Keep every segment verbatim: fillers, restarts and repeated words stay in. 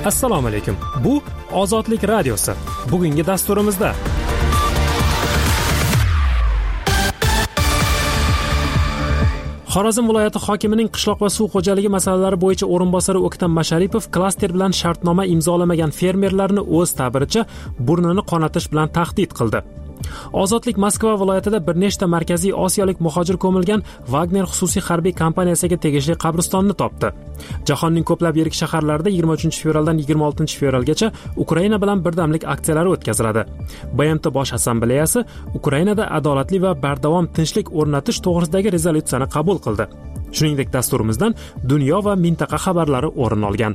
Assalomu alaykum. Bu Ozodlik radiosi. Bugungi dasturimizda Xorazm viloyati hokimining qishloq va suv xo'jaligi masalalari bo'yicha o'rinbosari O'ktam Masharipov klaster bilan shartnoma imzolamagan fermerlarni o'z ta'biricha burnini qonatish bilan tahdid qildi. Ozodlik Moskva viloyatida bir nechta markaziy osiyolik muhojir ko'milgan Wagner xususiy harbiy kompaniyasiga tegishli qabristonni topdi. Jahonning ko'plab yirik shaharlarida yigirma uchinchi fevraldan yigirma oltinchi fevralgacha Ukraina bilan birdamlik aksiyalari o'tkaziladi. B M T Bosh assambleyasi Ukrainada adolatli va bardavom tinchlik o'rnatish to'g'risidagi rezolyutsiyani qabul qildi. Shuningdek, dasturimizdan dunyo va mintaqa xabarlari o'rin olgan.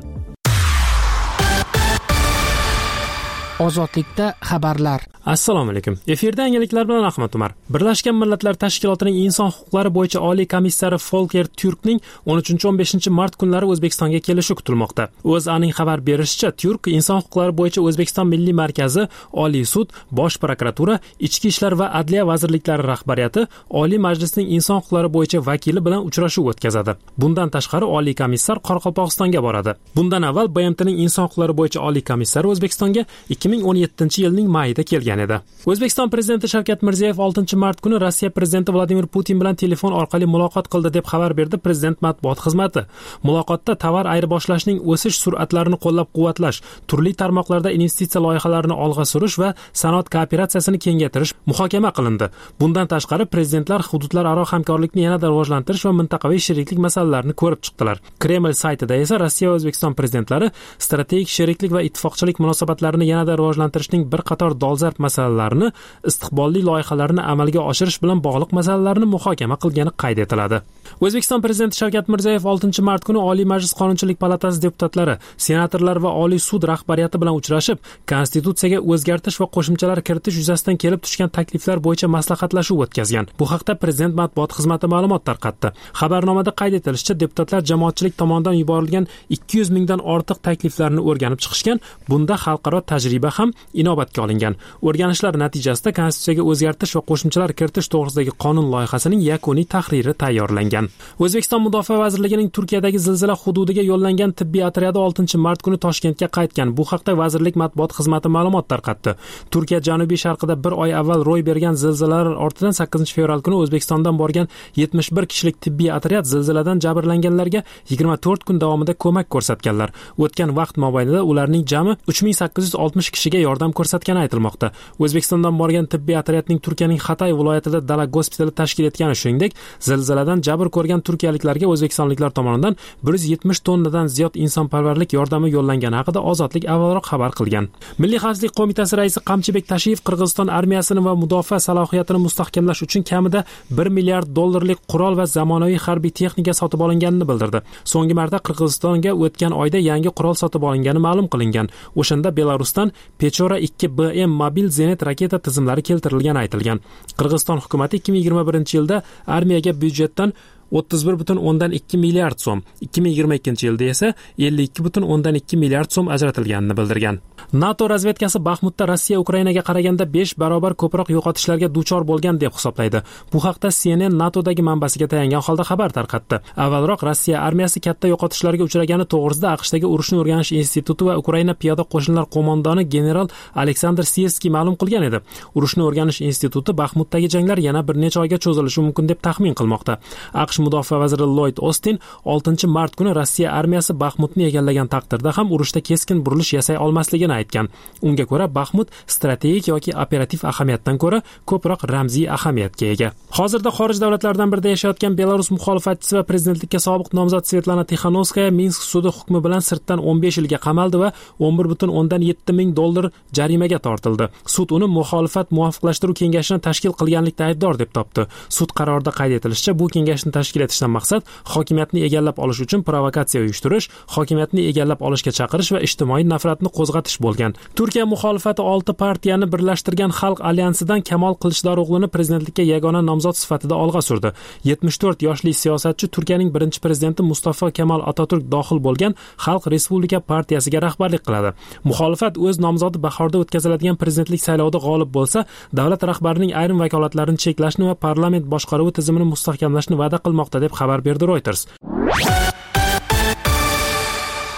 Ozodlikda xabarlar. Assalomu alaykum. Efirda yangiliklar bilan Ahmad Umar. Birlashgan Millatlar Tashkilotining inson huquqlari bo'yicha oliy komissari Volker Türkning o'n uchinchi o'n beshinchi mart kunlari O'zbekistonga kelishi kutilmoqda. O'zAning xabar berishicha, Türk inson huquqlari bo'yicha O'zbekiston Milliy markazi, Oliy sud, Bosh prokuratura, Ichki ishlar va Adliya vazirliklari rahbariyati Oliy Majlisning inson huquqlari bo'yicha vakili bilan uchrashuv o'tkazadi. Bundan tashqari Oliy komissar Qoraqalpog'istonga boradi. Bundan avval B M T'ning inson huquqlari bo'yicha oliy komissari O'zbekistonga ikki ming o'n yettinchi yilning mayida kelgan edi. O'zbekiston prezidenti Shavkat Mirziyoyev oltinchi mart kuni Rossiya prezidenti Vladimir Putin bilan telefon orqali muloqot qildi deb xabar berdi prezident matbuot xizmati. Muloqotda tovar ayirboshlashning o'sish sur'atlarini qo'llab-quvvatlash, turli tarmoqlarda investitsiya loyihalarini olg'a surish va sanoat kooperatsiyasini kengaytirish muhokama qilindi. Bundan tashqari prezidentlar hududlararo hamkorlikni yanada rivojlantirish va mintaqaviy sheriklik masalalarini ko'rib chiqdilar. Kreml saytida esa Rossiya va O'zbekiston prezidentlari strategik sheriklik va ittifoqchilik munosabatlarini yanada rivojlantirishning bir qator dolzarb masalalarini, istiqbolli loyihalarni amalga oshirish bilan bog'liq masalalarni muhokama qilgani qayd etiladi. O'zbekiston prezidenti Shavkat Mirziyoyev oltinchi mart kuni Oliy Majlis Qonunchilik palatasi deputatlari, senatorlar va Oliy sud rahbariyati bilan uchrashib, konstitutsiyaga o'zgartirish va qo'shimchalar kiritish yuzasidan kelib tushgan takliflar bo'yicha maslahatlashuv o'tkazgan. Bu haqda prezident matbuot xizmati ma'lumot tarqatdi. Xabarnomada qayd etilishicha, deputatlar jamoatchilik tomonidan yuborilgan ikki yuz mingdan ortiq takliflarni o'rganib chiqishgan. Bunda xalqaro tajriba ham inobatga olingan. O'rganishlar natijasida konstitutsiyaga o'zgartirish va qo'shimchalar kiritish to'g'risidagi qonun loyihasining yakuniy tahriri tayyorlangan. O'zbekiston Mudofaa vazirligining Turkiyadagi zilzila hududiga yo'llangan tibbiy otryadi oltinchi mart kuni Toshkentga qaytgan. Bu haqda vazirlik matbuot xizmati ma'lumot tarqatdi. Turkiya janubiy sharqida bir oy avval ro'y bergan zilzilalar ortidan sakkizinchi fevral kuni O'zbekistondan borgan yetmish bir kishilik tibbiy otryad zilziladan jabrlanganlarga yigirma to'rt kun davomida ko'mak ko'rsatganlar. O'tgan vaqt mobaynida ularning jami uch ming sakkiz yuz oltmish kishiga yordam ko'rsatgani aytilmoqda. O'zbekistondan borgan tibbiy otryadning Turkiyaning Xatay viloyatida dala gospitali tashkil etgani, shuningdek, zilziladan jabr ko'rgan turkiyaliklarga o'zbekistonliklar tomonidan bir yuz yetmish tonnadan ziyod insonparvarlik yordami yo'llangani haqida Ozodlik avvalroq xabar qilgan. Milliy xavfsizlik qo'mitasi raisi Qamchibek Tashiyev Qirg'iziston armiyasini va mudofaa salohiyatini mustahkamlash uchun kamida bir milliard dollarlik qurol va zamonaviy harbiy texnika sotib olinganini bildirdi. So'nggi marta Qirg'izistonga o'tgan oyda yangi qurol sotib olingani ma'lum qilingan. O'shanda Belarusdan Pechora ikki B M mobil zenit raketa tizimlari keltirilgani aytilgan. Qirg'iziston hukumatı ikki ming yigirma birinchi yilda armiyaga byudjetdan o'ttiz bir butun o'ndan ikki milliard so'm, ikki ming yigirma ikkinchi yilda esa ellik ikki butun o'ndan ikki milliard so'm ajratilganini bildirgan. NATO razvedkasi Baxmutda Rossiya Ukrainaga qaraganda besh barobar ko'proq yo'qotishlarga duchor bo'lgan deb hisoblaydi. Bu haqda C N N NATOdagi manbasiga tayangan holda xabar tarqatdi. Avvalroq Rossiya armiyasi katta yo'qotishlarga uchragani to'g'risida AQShdagi urushni o'rganish instituti va Ukraina piyoda qo'shinlar qo'mondoni general Aleksandr Siyerskiy ma'lum qilgan edi. Urushni o'rganish instituti Baxmutdagi janglar yana bir necha oyga cho'zilishi mumkin deb taxmin qilmoqda. AQSh mudofaa vaziri Lloyd Austin oltinchi mart kuni Rossiya armiyasi Baxmutni egallagan taqdirda ham urushda keskin burilish yasay olmasligini aytgan. Unga ko'ra Baxmut strategik yoki operativ ahamiyatdan ko'ra ko'proq ramziy ahamiyatga ega. Hozirda xorij davlatlardan birida yashayotgan Belarus muxolifatchisi va prezidentlikka sobiq nomzod Svetlana Tixanovskaya Minsk sudi hukmi bilan sirtdan o'n besh yilga qamaldi va o'n bir butun o'ndan yetti ming dollar jarimaga tortildi. Sud uni muxolifat muvofiqlashtiruv kengashini tashkil qilganlikda aybdor deb topdi. Sud qarorida qayd etilishicha, bu kengashni tashkil etishdan maqsad hokimiyatni egallab olish uchun provokatsiya uyushtirish, hokimiyatni egallab olishga chaqirish va ijtimoiy nafratni qo'zg'atish bo'lgan. Turkiya muxolifati olti partiyani birlashtirgan Xalq alyansidan Kamol Qilichdaro'g'lini prezidentlikka yagona nomzod sifatida olg'a surdi. yetmish to'rt yoshli siyosatchi Turkiyaning birinchi prezidenti Mustafa Kemal Atatürk dohil bo'lgan Xalq Respublika partiyasiga rahbarlik qiladi. Muxolifat o'z nomzodi bahorda o'tkaziladigan prezidentlik saylovida g'olib bo'lsa, davlat rahbarining ayrim vakolatlarini cheklashni va parlament boshqaruvi tizimini mustahkamlashni va'da qilmoqda deb xabar berdi Reuters.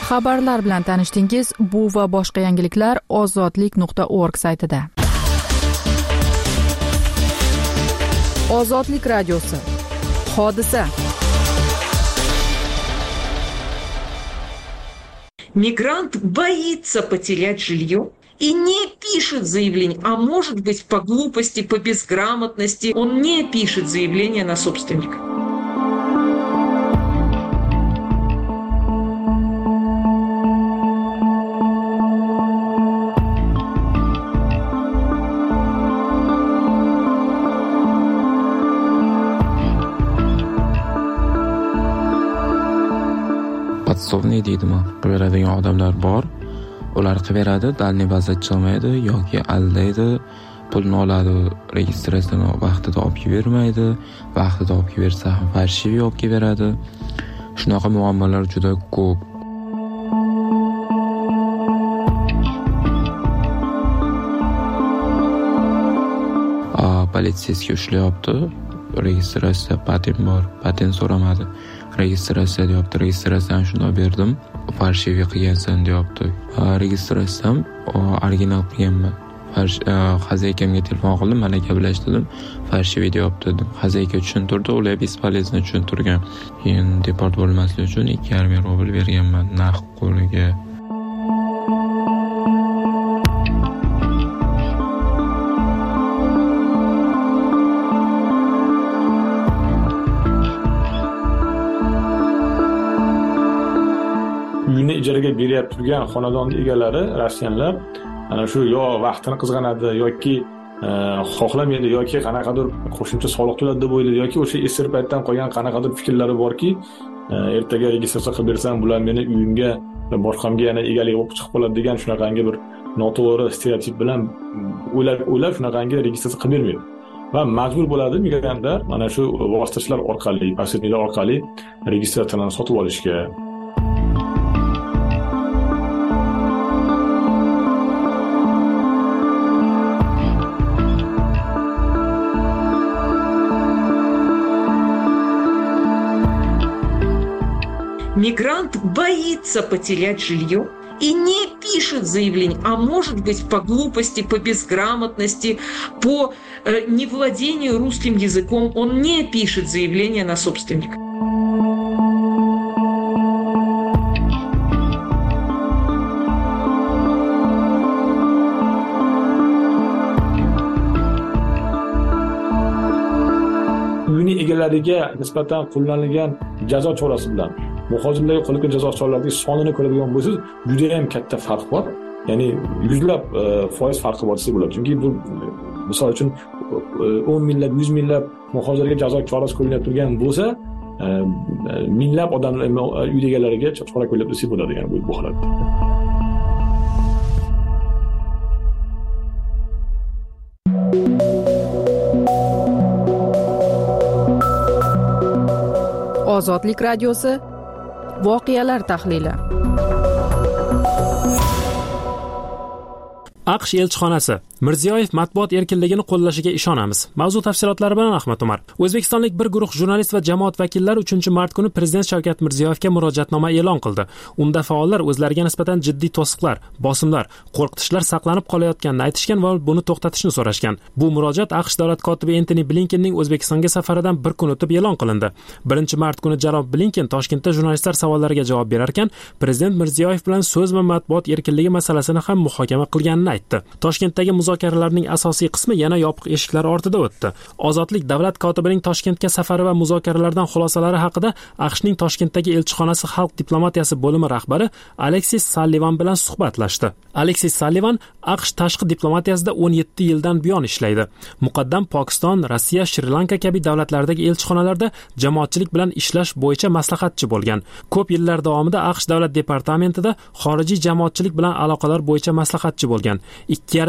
Xabarlar bilan tanishdingiz. Bu va boshqa yangiliklar ozodlik nuqta org saytida. Ozodlik radiosi. Hodisa. Мигрант боится потерять жилье и не пишет заявление, а может быть по глупости, по безграмотности он не пишет заявление на собственника. Podsovniy deydimi? Qiladigan odamlar bor. Ular qilaveradi, dalniy vaziyat chiqmaydi yoki aldaydi, pulni oladi, registratsiyani vaqtida olib bermaydi, vaqtida olib bersa ham farshivi olib beradi. Shunaqa muammolar juda ko'p. A, politsiyasiga ushlayapti. Registratsiya patent bor, patent so'ramadi. Registratsiya deyapti, registratsiyani shunday berdim, farshivi qilgansan deyapti. Registratsiyam original qilganman. Xazakamga telefon qildim, mana gaplashdim, farshivi deyapti dedim. Xazayka tushuntirdi, ular bespolezno tushuntirgan. Keyin deport bo'lmaslik uchun ikki yarim ming rubl berganman naqd qo'liga. Uyni ijaraga berib turgan xonadon egalari Rossiyalar ana shu yo vaqtini qizg'anadi yoki xohlamaydi yoki qanaqadir qo'shimcha soliq to'ladi deb o'ylaydi yoki o'sha esir paytdan qolgan qanaqadir fikrlari borki, ertaga registratsiya qilib bersam bular meni uyimga va boshqamga yana egalik bo'lib chiqib qoladi degan shunaqangi bir noto'g'ri stereotip bilan o'ylab o'ylab shunaqangi registratsiya qilib bermaydi. Va majbur bo'ladi migrantlar mana shu vositachilar orqali, posredniklar orqali registratsiyalarni sotib olishga. Мигрант боится потерять жилье и не пишет заявление, а может быть по глупости, по безграмотности, по э, невладению русским языком он не пишет заявление на собственника. Uyni egalariga nisbatan qo'llanilgan jazo chorasi bilan muhojirlarga qo'llangan jazo choralarining sonini ko'radigan bo'lsangiz, juda ham katta farq bor. Ya'ni yuzlab foiz farqi bor desa bo'ladi. Chunki bu misol uchun o'n minglab, yuz minglab muhojirlarga jazo chorasi qo'llanib turgan bo'lsa, minglab odamlar uy egalariga chora qo'llab desa bo'ladi, ya'ni bu holatda. Ozodlik radiosi. Voqealar tahlili. AQSh elchixonasi Mirziyoyev matbuot erkinligini qo'llashiga ishonamiz. Mavzu tafsilotlari bilan Ahmad Umar. O'zbekistonlik bir guruh jurnalist va jamoat vakillari uchinchi mart kuni Prezident Shavkat Mirziyoyevga murojaatnoma e'lon qildi. Unda faollar o'zlariga nisbatan jiddiy to'siqlar, bosimlar, qo'rqitishlar saqlanib qolayotganini aytishgan va buni to'xtatishni so'rashgan. Bu murojaat AQSh davlat kotibi Entoni Blinkenning O'zbekistonga safaridan bir kun o'tib e'lon qilindi. birinchi mart kuni janob Blinken Toshkentda jurnalistlar savollariga javob berar ekan, Prezident Mirziyoyev bilan so'z va matbuot erkinligi masalasini ham muhokama qilganini aytdi. Toshkentdagi muzokaralarning asosiy qismi yana yopiq eshiklar ortida o'tdi. Ozodlik davlat kotibining Toshkentga safari va muzokaralardan xulosalari haqida AQShning Toshkentdagi elchixonasi xalq diplomatiyasi bo'limi rahbari Aleksis Sallivan bilan suhbatlashdi. Aleksis Sallivan AQSh tashqi diplomatiyasida o'n yetti yildan buyon ishlaydi. Muqaddam Pokiston, Rossiya, Shri-Lanka kabi davlatlardagi elchixonalarda jamoatchilik bilan ishlash bo'yicha maslahatchi bo'lgan. Ko'p yillar davomida AQSh davlat departamentida xorijiy jamoatchilik bilan aloqalar bo'yicha maslahatchi bo'lgan. ikki yarim yildan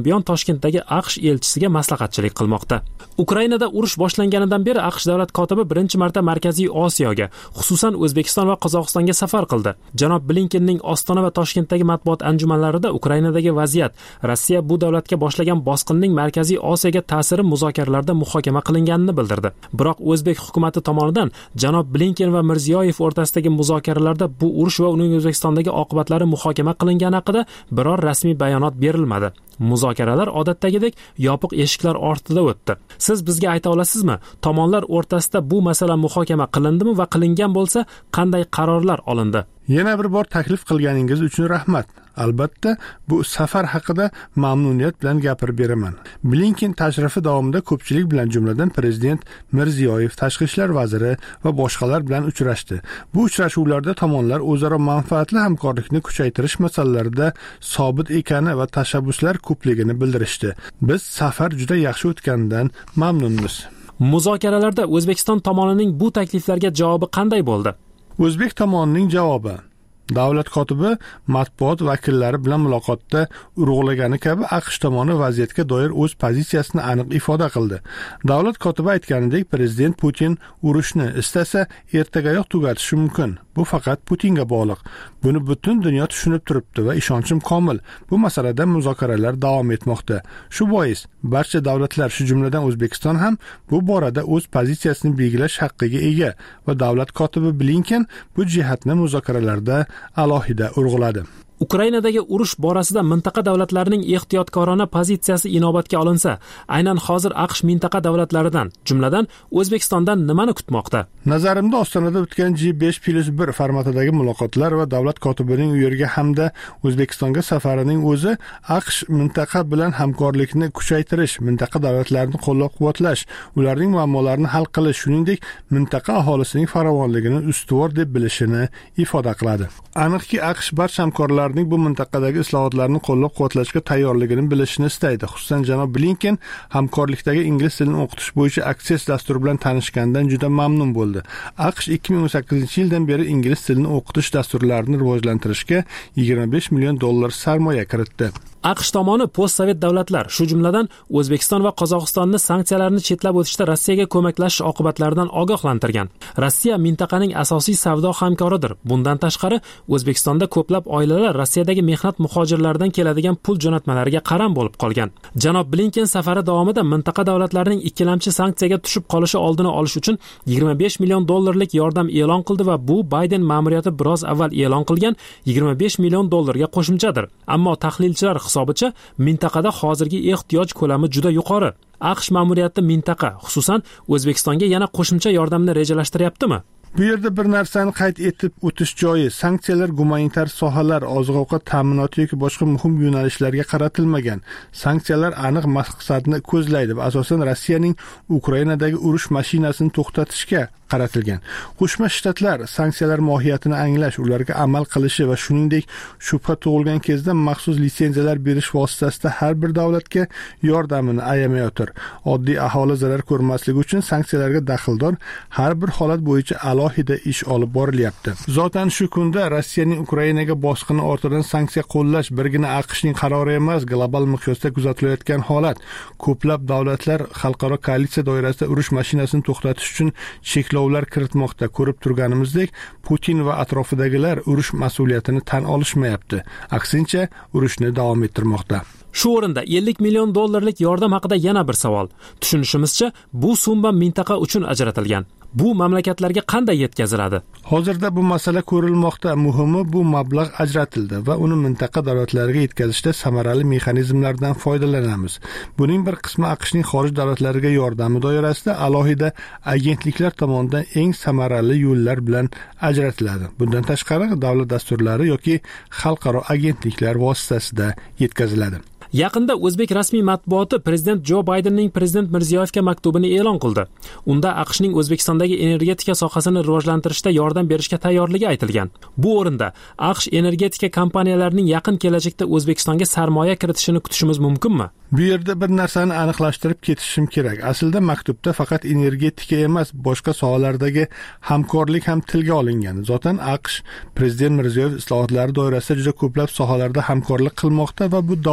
buyon Toshkentdagi AQSh elchisiga maslahatchilik qilmoqda. Ukrainada urush boshlanganidan beri AQSh davlat kotibi birinchi marta Markaziy Osiyoga, xususan O'zbekiston va Qozog'istonga safar qildi. Janob Blinkenning Ostona va Toshkentdagi matbuot anjumanlarida Ukrainadagi vaziyat, Rossiya bu davlatga boshlagan bosqinning Markaziy Osiyoga ta'siri muzokaralarda muhokama qilinganini bildirdi. Biroq O'zbek hukumatı tomonidan janob Blinken va Mirziyoyev o'rtasidagi muzokaralarda bu urush va uning O'zbekistondagi oqibatlari muhokama qilingani haqida biror rasmiy bayonot berilmadi. Muzokaralar odatdagidek yopiq eshiklar ortida o'tdi. Siz bizga ayta olasizmi, tomonlar o'rtasida bu masala muhokama qilindimi va qilingan bo'lsa, qanday qarorlar olindi? Yana bir bor taklif qilganingiz uchun rahmat. Albatta, bu safar haqida mamnuniyat bilan gapirib beraman. Blinken tashrifi davomida ko'pchilik bilan, jumladan prezident Mirziyoyev, tashqi ishlar vaziri va boshqalar bilan uchrashdi. Bu uchrashuvlarda tomonlar o'zaro manfaatli hamkorlikni kuchaytirish masalalarida sobit ekani va tashabbuslar ko'pligini bildirishdi. Biz safar juda yaxshi o'tganidan mamnunmiz. Muzokaralarda O'zbekiston tomonining bu takliflarga javobi qanday bo'ldi? O'zbek tomonining javobi: davlat kotibi matbuot vakillari bilan muloqotda urg'ulagani kabi AQSh tomoni vaziyatga doir o'z pozitsiyasini aniq ifoda qildi. Davlat kotibi aytganidek, prezident Putin urushni istasa ertagayoq tugatishi mumkin. Bu faqat Putinga bog'liq. Buni butun dunyo tushunib turibdi va ishonchim komil. Bu masalada muzokaralar davom etmoqda. Shu bois barcha davlatlar, shu jumladan O'zbekiston ham bu borada o'z pozitsiyasini belgilash haqqiga ega va davlat kotibi Blinken bu jihatni muzokaralarda alohida urg'uladi. Ukrainadagi urush borasida mintaqa davlatlarining ehtiyotkorona pozitsiyasi inobatga olinsa, aynan hozir AQSh mintaqa davlatlaridan, jumladan O'zbekistondan nimani kutmoqda? Nazarimda Ostonada o'tgan G besh plus bir formatidagi muloqotlar va davlat kotibining u yerga hamda O'zbekistonga safarining o'zi AQSh mintaqa bilan hamkorlikni kuchaytirish, mintaqa davlatlarini qo'llab-quvvatlash, ularning muammolarini hal qilish, shuningdek mintaqa aholisining farovonligini ustuvor deb bilishini ifoda qiladi. Aniqki, AQSh barcha hamkorlar bu mintaqadagi islohotlarni qo'llab-quvvatlashga tayyorligini bilishni istaydi. Xususan, janob Blinken hamkorlikdagi ingliz tilini o'qitish bo'yicha Access dasturi bilan tanishgandan juda mamnun bo'ldi. AQSh ikki ming o'n sakkizinchi yildan beri ingliz tilini o'qitish dasturlarini rivojlantirishga yigirma besh million dollar sarmoya kiritdi. AQSh tomoni postsovet davlatlar, shu jumladan O'zbekiston va Qozog'istonni sanksiyalarni chetlab o'tishda Rossiyaga ko'maklashish oqibatlaridan ogohlantirgan. Rossiya mintaqaning asosiy savdo hamkoridir. Bundan tashqari, O'zbekistonda ko'plab oilalar Rossiyadagi mehnat muhojirlaridan keladigan pul jo'natmalariga qaram bo'lib qolgan. Janob Blinken safari davomida mintaqa davlatlarining ikkilamchi sanksiyaga tushib qolishi oldini olish uchun yigirma besh million dollarlik yordam e'lon qildi va bu Bayden ma'muriyati biroz avval e'lon qilgan yigirma besh million dollarga qo'shimchadir. Ammo tahlilchilar hisobicha mintaqada hozirgi ehtiyoj ko'lami juda yuqori. AQSh ma'muriyati mintaqa, xususan O'zbekistonga yana qo'shimcha yordamni rejalashtiryaptimi? Bu yerda bir narsani qayd etib o'tish joiz. Sanksiyalar gumanitar sohalar, oziq-ovqat ta'minoti yoki boshqa muhim yo'nalishlarga qaratilmagan. Sanksiyalar aniq maqsadni ko'zlaydi va asosan Rossiyaning Ukrainadagi urush mashinasini to'xtatishga qaratilgan. Qo'shma Shtatlar sanksiyalar mohiyatini anglash, ularga amal qilishi va shuningdek shubha tug'ilgan kezda maxsus litsenziyalar berish vositasida har bir davlatga yordamini ayamayotir. Oddiy aholi zarar ko'rmasligi uchun sanksiyalarga daxldor har bir holat bo'yicha alohida ish olib borilyapti. Zotan shu kunda Rossiyaning Ukrainaga bosqini ortidan sanksiya qo'llash birgina AQShning qarori emas, global miqyosda kuzatilayotgan holat. Ko'plab davlatlar xalqaro koalitsiya doirasida urush mashinasini to'xtatish uchun cheklovlar kiritmoqda. Ko'rib turganimizdek, Putin va atrofidagilar urush mas'uliyatini tan olishmayapti. Aksincha, urushni davom ettirmoqda. Shu o'rinda ellik million dollarlik yordam haqida yana bir savol. Tushunishimizcha, bu summa mintaqa uchun ajratilgan. Bu mamlakatlarga qanday yetkaziladi? Hozirda bu masala ko'rilmoqda. Muhimi, bu mablag' ajratildi va uni mintaqa davlatlariga yetkazishda samarali mexanizmlardan foydalanamiz. Buning bir qismi AQShning xorij davlatlariga yordami doirasida alohida agentliklar tomonidan eng samarali yo'llar bilan ajratiladi. Bundan tashqari, davlat dasturlari yoki xalqaro agentliklar vositasida yetkaziladi. Yaqinda O'zbek rasmiy matbuoti prezident Jo Baydenning prezident Mirziyoyevga maktubini e'lon qildi. Unda AQShning O'zbekistondagi energetika sohasini rivojlantirishda yordam berishga tayyorligi aytilgan. Bu o'rinda AQSh energetika kompaniyalarining yaqin kelajakda O'zbekistonga sarmoya kiritishini kutishimiz mumkinmi? Bu yerda bir narsani aniqlashtirib ketishim kerak. Aslida maktubda faqat energetika emas, boshqa sohalardagi hamkorlik ham tilga olingan. Zotan AQSh prezident Mirziyoyev islohotlari doirasida juda ko'plab sohalarda hamkorlik qilmoqda va bu davom etmoqda.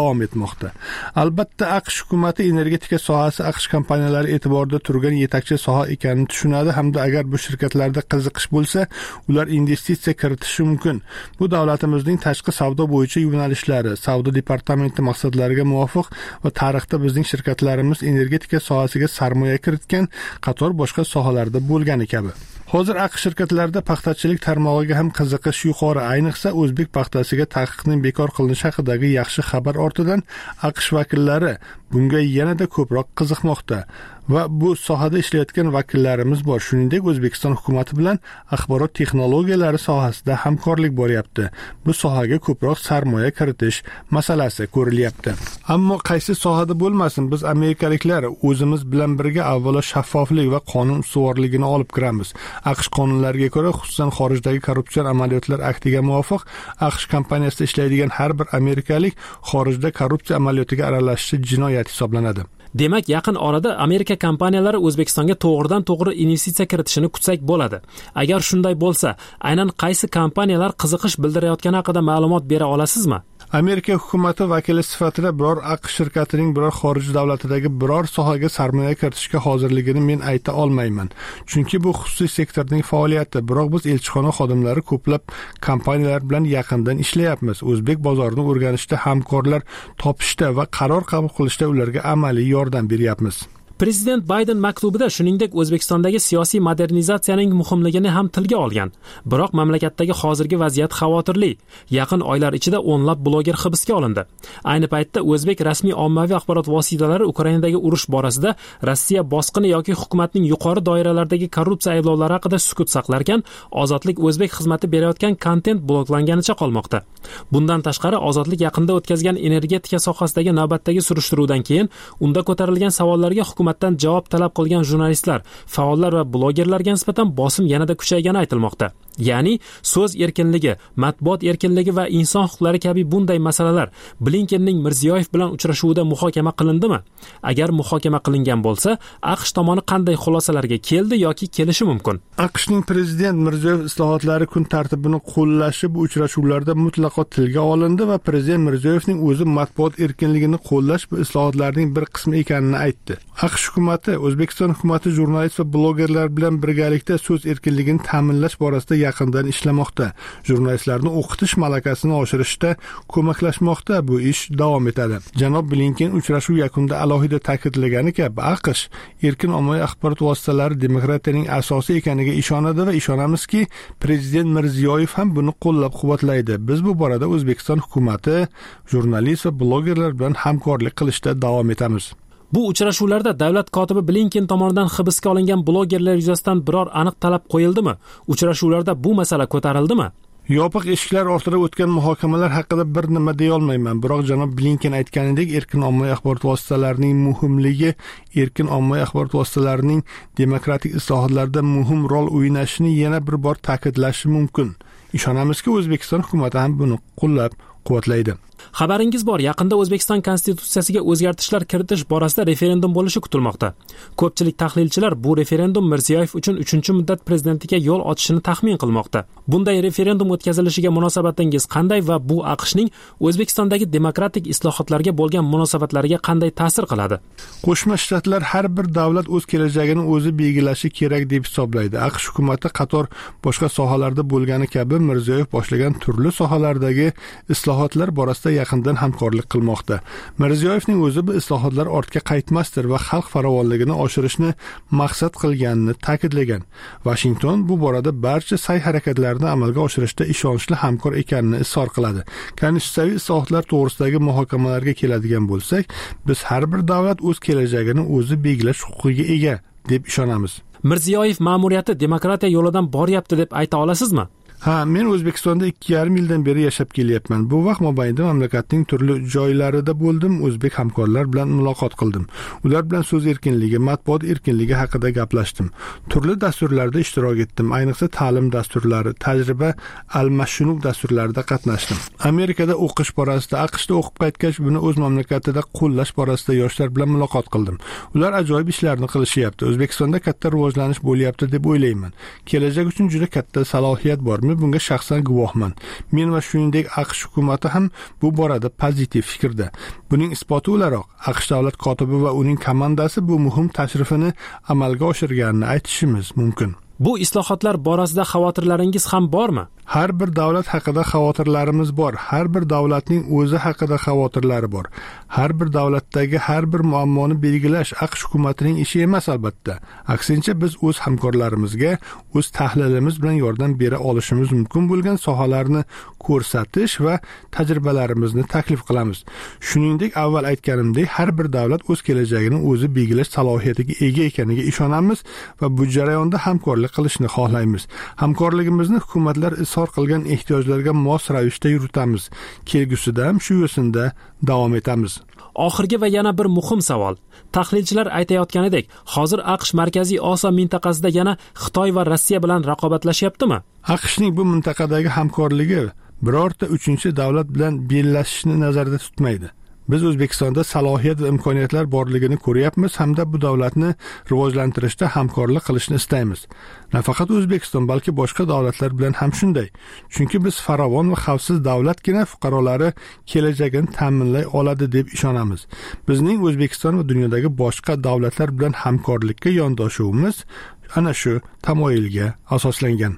qilmoqda. Albatta AQSh hukumati energetika sohasi AQSh kompaniyalari e'tiborida turgan yetakchi soha ekanini tushunadi hamda agar bu shirkatlarda qiziqish bo'lsa, ular investitsiya kiritishi mumkin. Bu davlatimizning tashqi savdo bo'yicha yo'nalishlari, savdo departamenti maqsadlariga muvofiq va tarixda bizning shirkatlarimiz energetika sohasiga sarmoya kiritgan qator boshqa sohalarda bo'lgani kabi. Hozir AQSh shirkatlarida paxtachilik tarmog'iga ham qiziqish yuqori, ayniqsa o'zbek paxtasiga taqiqning bekor qilinishi haqidagi yaxshi xabar ortidan AQSh vakillari bunga yanada ko'proq qiziqmoqda va bu sohada ishlayotgan vakillarimiz bor. Shuningdek, O'zbekiston hukumati bilan axborot texnologiyalari sohasida hamkorlik bo'lyapti. Bu sohaga ko'proq sarmoya kiritish masalasi ko'rilyapti. Ammo qaysi sohada bo'lmasin, biz amerikaliklar o'zimiz bilan birga avvalo shaffoflik va qonun ustuvorligini olib kiramiz. AQSh qonunlariga ko'ra, xususan xorijdagi korrupsion amaliyotlar aktiga muvofiq, AQSh kompaniyasida ishlaydigan har bir amerikalik xorijda korrupsiya amaliyotiga aralashishi jinoyat hisoblanadi. Demak, yaqin orada Amerika kompaniyalari O'zbekistonga to'g'ridan-to'g'ri investitsiya kiritishini kutsak bo'ladi. Agar shunday bo'lsa, aynan qaysi kompaniyalar qiziqish bildirayotgani haqida ma'lumot bera olasizmi? Amerika hukumati vakili sifatida biror AQSh shirkatining biror xorij davlatidagi biror sohaga sarmoya kiritishga hozirligini men ayta olmayman. Chunki bu xususiy sektorning faoliyati. Biroq biz elchixona xodimlari ko'plab kompaniyalar bilan yaqindan ishlayapmiz. O'zbek bozorini o'rganishda, hamkorlar topishda va qaror qabul qilishda ularga amaliy yordam beryapmiz. Prezident Bayden maktubida shuningdek O'zbekistondagi siyosiy modernizatsiyaning muhimligini ham tilga olgan. Biroq mamlakatdagi hozirgi vaziyat xavotirli. Yaqin oylar ichida o'nlab bloger hibsga olindi. Ayni paytda o'zbek rasmiy ommaviy axborot vositalari Ukrainadagi urush borasida Rossiya bosqini yoki hukumatning yuqori doiralardagi korrupsiya ayblovlari haqida sukut saqlarkan, Ozodlik O'zbek xizmati berayotgan kontent bloklanganicha qolmoqda. Bundan tashqari, Ozodlik yaqinda o'tkazgan energetika sohasidagi navbatdagi surishtiruvdan keyin unda ko'tarilgan savollarga hukumat hukumatdan javob talab qilgan jurnalistlar, faollar va blogerlarga nisbatan bosim yanada kuchaygani aytilmoqda. Ya'ni so'z erkinligi, matbuot erkinligi va inson huquqlari kabi bunday masalalar Blinkenning Mirziyoyev bilan uchrashuvida muhokama qilindimi? Agar muhokama qilingan bo'lsa, AQSh tomoni qanday xulosalarga keldi yoki kelishi mumkin? AQShning prezident Mirziyoyev islohotlari kun tartibini qo'llashi bu uchrashuvlarda mutlaqo tilga olindi va prezident Mirziyoyevning o'zi matbuot erkinligini qo'llash bu islohotlarning bir qismi ekanini aytdi. AQSh hukumati, O'zbekiston hukumati jurnalist va blogerlar bilan birgalikda so'z erkinligini ta'minlash borasida yaqindan ishlamoqda. Jurnalistlarni o'qitish malakasini oshirishda ko'maklashmoqda. Bu ish davom etadi. Janob Blinken uchrashuv yakunida alohida ta'kidlagani kabi, AQSh erkin ommaviy axborot vositalari demokratiyaning asosi ekaniga ishonadi va ishonamizki, prezident Mirziyoyev ham buni qo'llab-quvvatlaydi. Biz bu borada O'zbekiston hukumati, jurnalist va blogerlar bilan hamkorlik qilishda davom etamiz. Bu uchrashuvlarda davlat kotibi Blinken tomonidan hibsga olingan blogerlar yuzasidan biror aniq talab qo'yildimi? Uchrashuvlarda bu masala ko'tarildimi? Yopiq eshiklar ortida o'tgan muhokamalar haqida bir nima deya olmayman. Biroq janob Blinken aytganidek, erkin ommaviy axborot vositalarining muhimligi, erkin ommaviy axborot vositalarining demokratik islohotlarda muhim rol o'ynashini yana bir bor ta'kidlashi mumkin. Ishonamizki, O'zbekiston hukumati ham buni qo'llab-quvvatlaydi. Xabaringiz bor, yaqinda O'zbekiston konstitutsiyasiga o'zgartishlar kiritish borasida referendum bo'lishi kutilmoqda. Ko'pchilik tahlilchilar bu referendum Mirziyoyev uchun uchinchi muddat prezidentlikka yo'l ochishini taxmin qilmoqda. Bunday referendum o'tkazilishiga munosabatingiz qanday va bu AQShning O'zbekistondagi demokratik islohotlarga bo'lgan munosabatlariga qanday ta'sir qiladi? Qo'shma Shtatlar har bir davlat o'z kelajagini o'zi belgilashi kerak deb hisoblaydi. AQSh hukumati qator boshqa sohalarda bo'lgani kabi Mirziyoyev boshlagan turli sohalardagi islohotlar borasida yaqindan hamkorlik qilmoqda. Mirziyoyevning o'zi bu islohotlar ortga qaytmasdir va xalq farovonligini oshirishni maqsad qilganini ta'kidlagan. Washington bu borada barcha sa'y-harakatlarni amalga oshirishda ishonchli hamkor ekanini izhor qiladi. Konstitutsiyaviy islohotlar to'g'risidagi muhokamalarga keladigan bo'lsak, biz har bir davlat o'z kelajagini o'zi belgilash huquqiga ega deb ishonamiz. Mirziyoyev ma'muriyati demokratiya yo'lidan boryapti deb ayta olasizmi? Ha, men O'zbekistonda ikki yarim yildan beri yashab kelyapman. Bu vaqt mobaynida mamlakatning turli joylarida bo'ldim, o'zbek hamkorlar bilan muloqot qildim. Ular bilan so'z erkinligi, matbuot erkinligi haqida gaplashdim. Turli dasturlarda ishtirok etdim, ayniqsa ta'lim dasturlari, tajriba almashinuv dasturlarida qatnashdim. Amerikada o'qish borasida, AQShda o'qib qaytgach, buni o'z mamlakatida qo'llash borasida yoshlar bilan muloqot qildim. Ular ajoyib ishlarni qilishyapti. O'zbekistonda katta rivojlanish bo'lyapti deb o'ylayman. Kelajak uchun juda katta salohiyat bor. o'zim bunga shaxsan guvohman. Men va shuningdek AQSh hukumati ham bu borada pozitiv fikrda. Buning isboti o'laroq AQSh davlat kotibi va uning komandasi bu muhim tashrifini amalga oshirganini aytishimiz mumkin. Bu islohotlar borasida xavotirlaringiz ham bormi? Har bir davlat haqida xavotirlarimiz bor. Har bir davlatning o'zi haqida xavotirlari bor. Har bir davlatdagi har bir muammoni belgilash AQSh hukumatining ishi emas albatta. Aksincha biz o'z hamkorlarimizga o'z tahlilimiz bilan yordam bera olishimiz mumkin bo'lgan sohalarni ko'rsatish va tajribalarimizni taklif qilamiz. Shuningdek, avval aytganimdek, har bir davlat o'z kelajagini o'zi belgilash salohiyatiga ega ekaniga ishonamiz va bu jarayonda hamkorlik qilishni xohlaymiz. Hamkorligimizni hukumatlar qilgan ehtiyojlarga mos ravishda yuritamiz. Kelgusida ham shu yo'sinda davom etamiz. Oxirgi va yana bir muhim savol. Tahlilchilar aytayotganidek, hozir AQSh Markaziy Osiyo mintaqasida yana Xitoy va Rossiya bilan raqobatlashyaptimi? AQShning bu mintaqadagi hamkorligi birorta uchinchi davlat bilan bellashishni nazarda tutmaydi. Biz O'zbekistonda salohiyat va imkoniyatlar borligini ko'ryapmiz hamda bu davlatni rivojlantirishda hamkorlik qilishni istaymiz. Nafaqat O'zbekiston, balki boshqa davlatlar bilan ham shunday. Chunki biz farovon va xavfsiz davlatgina fuqarolari kelajagini ta'minlay oladi deb ishonamiz. Bizning O'zbekiston va dunyodagi boshqa davlatlar bilan hamkorlikka yondoshuvimiz ana shu tamoyilga asoslangan.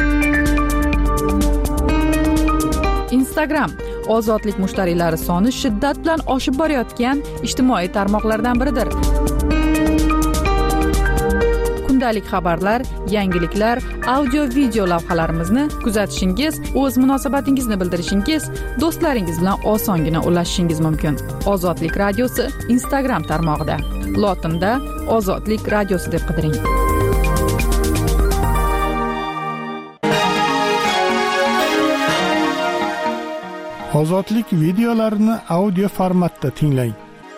Instagram ozodlik mushtariylari soni shiddat bilan oshib borayotgan ijtimoiy tarmoqlardan biridir. Kundalik xabarlar, yangiliklar, audio video lavhalarimizni kuzatishingiz, o'z munosabatingizni bildirishingiz, do'stlaringiz bilan osongina ulashishingiz mumkin. Ozodlik radiosi Instagram tarmog'ida. Lotinda Ozodlik radiosi deb qidiring. Ozodlik videolarini audio formatda tinglang.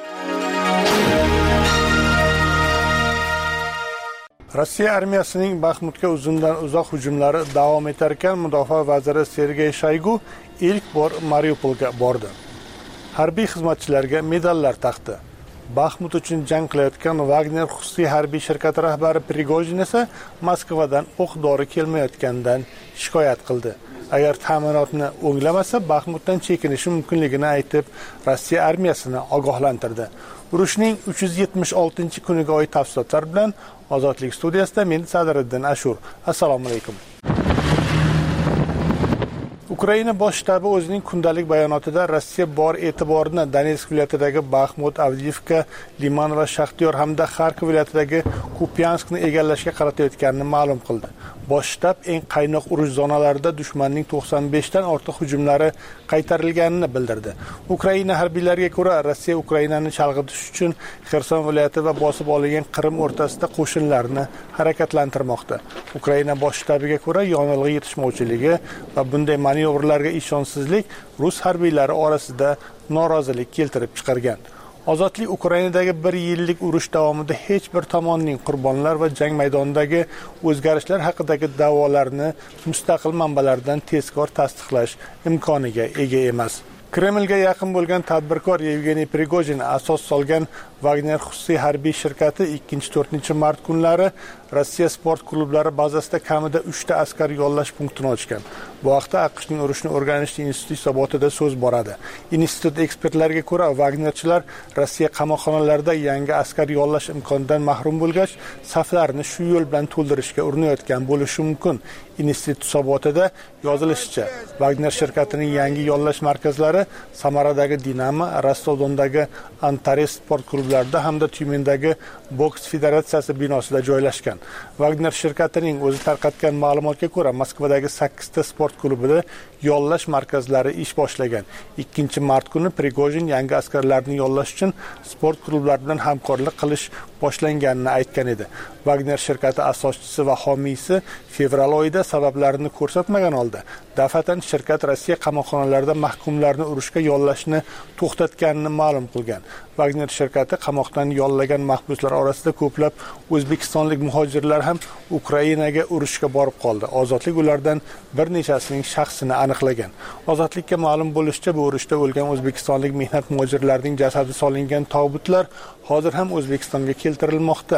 Rossiya armiyasining Baxmutga uzundan uzoq hujumlari davom etar ekan, mudofaa vaziri Sergey Shoygu ilk bor Mariupolga bordi. Harbiy xizmatchilarga medallar taqdi. Baxmut uchun jang qilayotgan Wagner xususiy harbiy shirkati rahbari Prigojin esa Moskvadan o'q-dori kelmayotganidan shikoyat qildi. Agar ta'minotni o'nglamasa, Baxmutdan chekinishi mumkinligini aytib, Rossiya armiyasini ogohlantirdi. Urushning uch yuz yetmish oltinchi kuniga oid tafsilotlar bilan Ozodlik studiyasida men Sadriddin Ashur. Assalomu alaykum. Ukraina bosh shtabi o'zining kundalik bayonotida Rossiya bor e'tiborini Donetsk viloyatidagi Baxmut, Avdiivka, Liman va Shaxtyor hamda Xarkov viloyatidagi Kupyanskni egallashga qaratayotganini ma'lum qildi. Bosh shtab eng qaynoq urush zonalarida dushmanning to'qson besh dan ortiq hujumlari qaytarilganini bildirdi. Ukraina harbiylariga ko'ra, Rossiya Ukrainani chalg'itish uchun Xerson viloyati va bosib olingan Qrim o'rtasida qo'shinlarni harakatlantirmoqda. Ukraina bosh shtabiga ko'ra, yonilg'i yetishmovchiligi va bunday manevrlarga ishonchsizlik rus harbiylari orasida norozilik keltirib chiqargan. Ozodlik Ukrainadagi bir yillik urush davomida hech bir tomonning qurbonlar va jang maydonidagi o'zgarishlar haqidagi da'volarni mustaqil manbalardan tezkor tasdiqlash imkoniga ega emas. Kremlga yaqin bo'lgan tadbirkor Yevgeniy Prigojin asos solgan Wagner xususiy harbiy shirkati ikkinchi to'rtinchi mart kunlari Rossiya sport klublari bazasida kamida uchta askar yollash punktini ochgan. Bu haqda AQShning urushni o'rganish instituti hisobotida so'z boradi. Institut ekspertlariga ko'ra, Wagnerchilar Rossiya qamoqxonalarida yangi askar yollash imkonidan mahrum bo'lgach, saflarini shu yo'l bilan to'ldirishga urinayotgan bo'lishi mumkin. Institut hisobotida yozilishicha, Wagner shirkatining yangi yollash markazlari Samaradagi Dinamo, Rostov-Dondagi Antares sport klublarida hamda Tyumendagi boks federatsiyasi binosida joylashgan. Wagner shirkatining o'zi tarqatgan ma'lumotga ko'ra, Moskvadagi sakkizta sport klubida yollash markazlari ish boshlagan. ikkinchi mart kuni Prigojin yangi askarlarni yollash uchun sport klublari bilan hamkorlik qilish boshlanganini aytgan edi. Wagner shirkati asoschisi va homiysi fevral oyida sabablarini ko'rsatmagan holda daf'atan shirkat Rossiya qamoqxonalarida mahkumlarni urushga yollashni to'xtatganini ma'lum qilgan. Wagner shirkati qamoqdan yollagan mahbuslar orasida ko'plab o'zbekistonlik muhojirlar ham Ukrainaga urushga borib qoldi. Ozodlik ulardan bir nechasining shaxsini aniqlagan. Ozodlikka ma'lum bo'lishicha, bu urushda o'lgan o'zbekistonlik mehnat muhojirlarining jasadi solingan tobutlar hozir ham O'zbekistonga keltirilmoqda.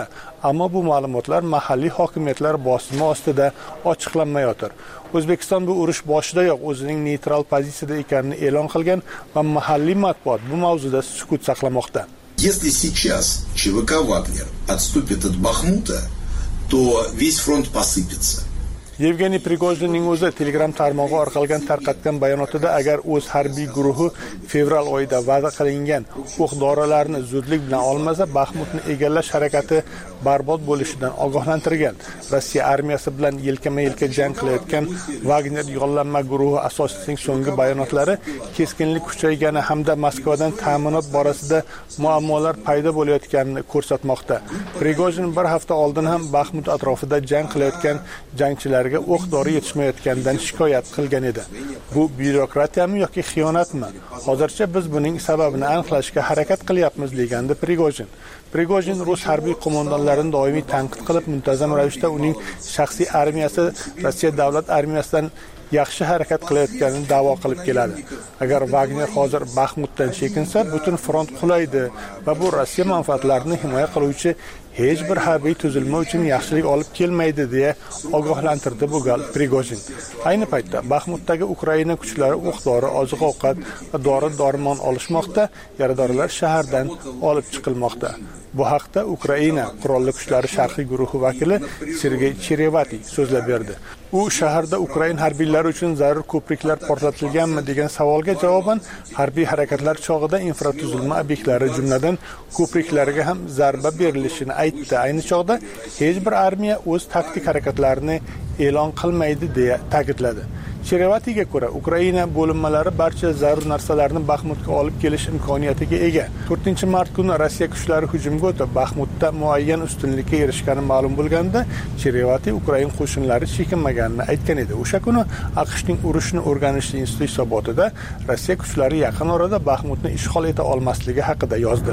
ammo bu ma'lumotlar mahalliy hokimiyatlar bosimi ostida ochiqlanmayotir. O'zbekiston bu urush boshidayoq o'zining neytral pozitsiyada ekanini e'lon qilgan va mahalliy matbuot bu mavzuda sukut saqlamoqda. Если сейчас ЧВК «Вагнер» отступит от Бахмута, то весь фронт посыпется. Yevgeniy Prigojinning o'zi Telegram tarmog'i orqali tarqatgan bayonotida agar o'z harbiy guruhi fevral oyida va'da qilingan o'q-dorilarni zudlik bilan olmasa, Baxmutni egallash harakati barbod bo'lishidan ogohlantirgan. Rossiya armiyasi bilan yelkama-yelka jang qilayotgan Wagner yollanma guruhi asoschisining so'nggi bayonotlari keskinlik kuchaygani hamda Moskvadan ta'minot borasida muammolar paydo bo'layotganini ko'rsatmoqda. Prigojin bir hafta oldin ham Baxmut atrofida jang qilayotgan jangchilar o'q-dori yetishmayotganidan shikoyat qilgan edi. Bu byurokratiyami yoki xiyonatmi? Hozircha biz buning sababini aniqlashga harakat qilyapmiz, degandi Prigojin. Prigojin rus harbiy qo'mondonlarini doimiy tanqid qilib, muntazam ravishda uning shaxsiy armiyasi Rossiya davlat armiyasidan yaxshi harakat qilayotganini da'vo qilib keladi. Agar Wagner hozir Baxmutdan chekinsa, butun front qulaydi va bu Rossiya manfaatlarini himoya qiluvchi hech bir harbiy tuzilma uchun yaxshilik olib kelmaydi deya ogohlantirdi bu gal Prigojin. Ayni paytda Baxmutdagi Ukraina kuchlari o'q-dori, oziq-ovqat va dori-dormon olishmoqda, yaradorlar shahardan olib chiqilmoqda. Bu haqda Ukraina qurolli kuchlari sharqiy guruhi vakili Sergey Cherevati so'zlab berdi. U shaharda Ukraina harbiylari uchun zarur ko'priklar portlatilganmi degan savolga javoban harbiy harakatlar chog'ida infratuzilma obyektlari, jumladan ko'priklarga ham zarba berilishini aytdi. Ayni chog'da hech bir armiya o'z taktik harakatlarini e'lon qilmaydi deya ta'kidladi. Cherevatiga ko'ra, Ukraina bo'linmalari barcha zarur narsalarni Baxmutga olib kelish imkoniyatiga ega. to'rtinchi mart kuni Rossiya kuchlari hujumga o'tib, Baxmutda muayyan ustunlikka erishgani ma'lum bo'lganda, Cherevati Ukraina qo'shinlari chekinmaganini aytgan edi. O'sha kuni AQShning urushni o'rganish instituti hisobotida Rossiya kuchlari yaqin orada Baxmutni ishg'ol eta olmasligi haqida yozdi.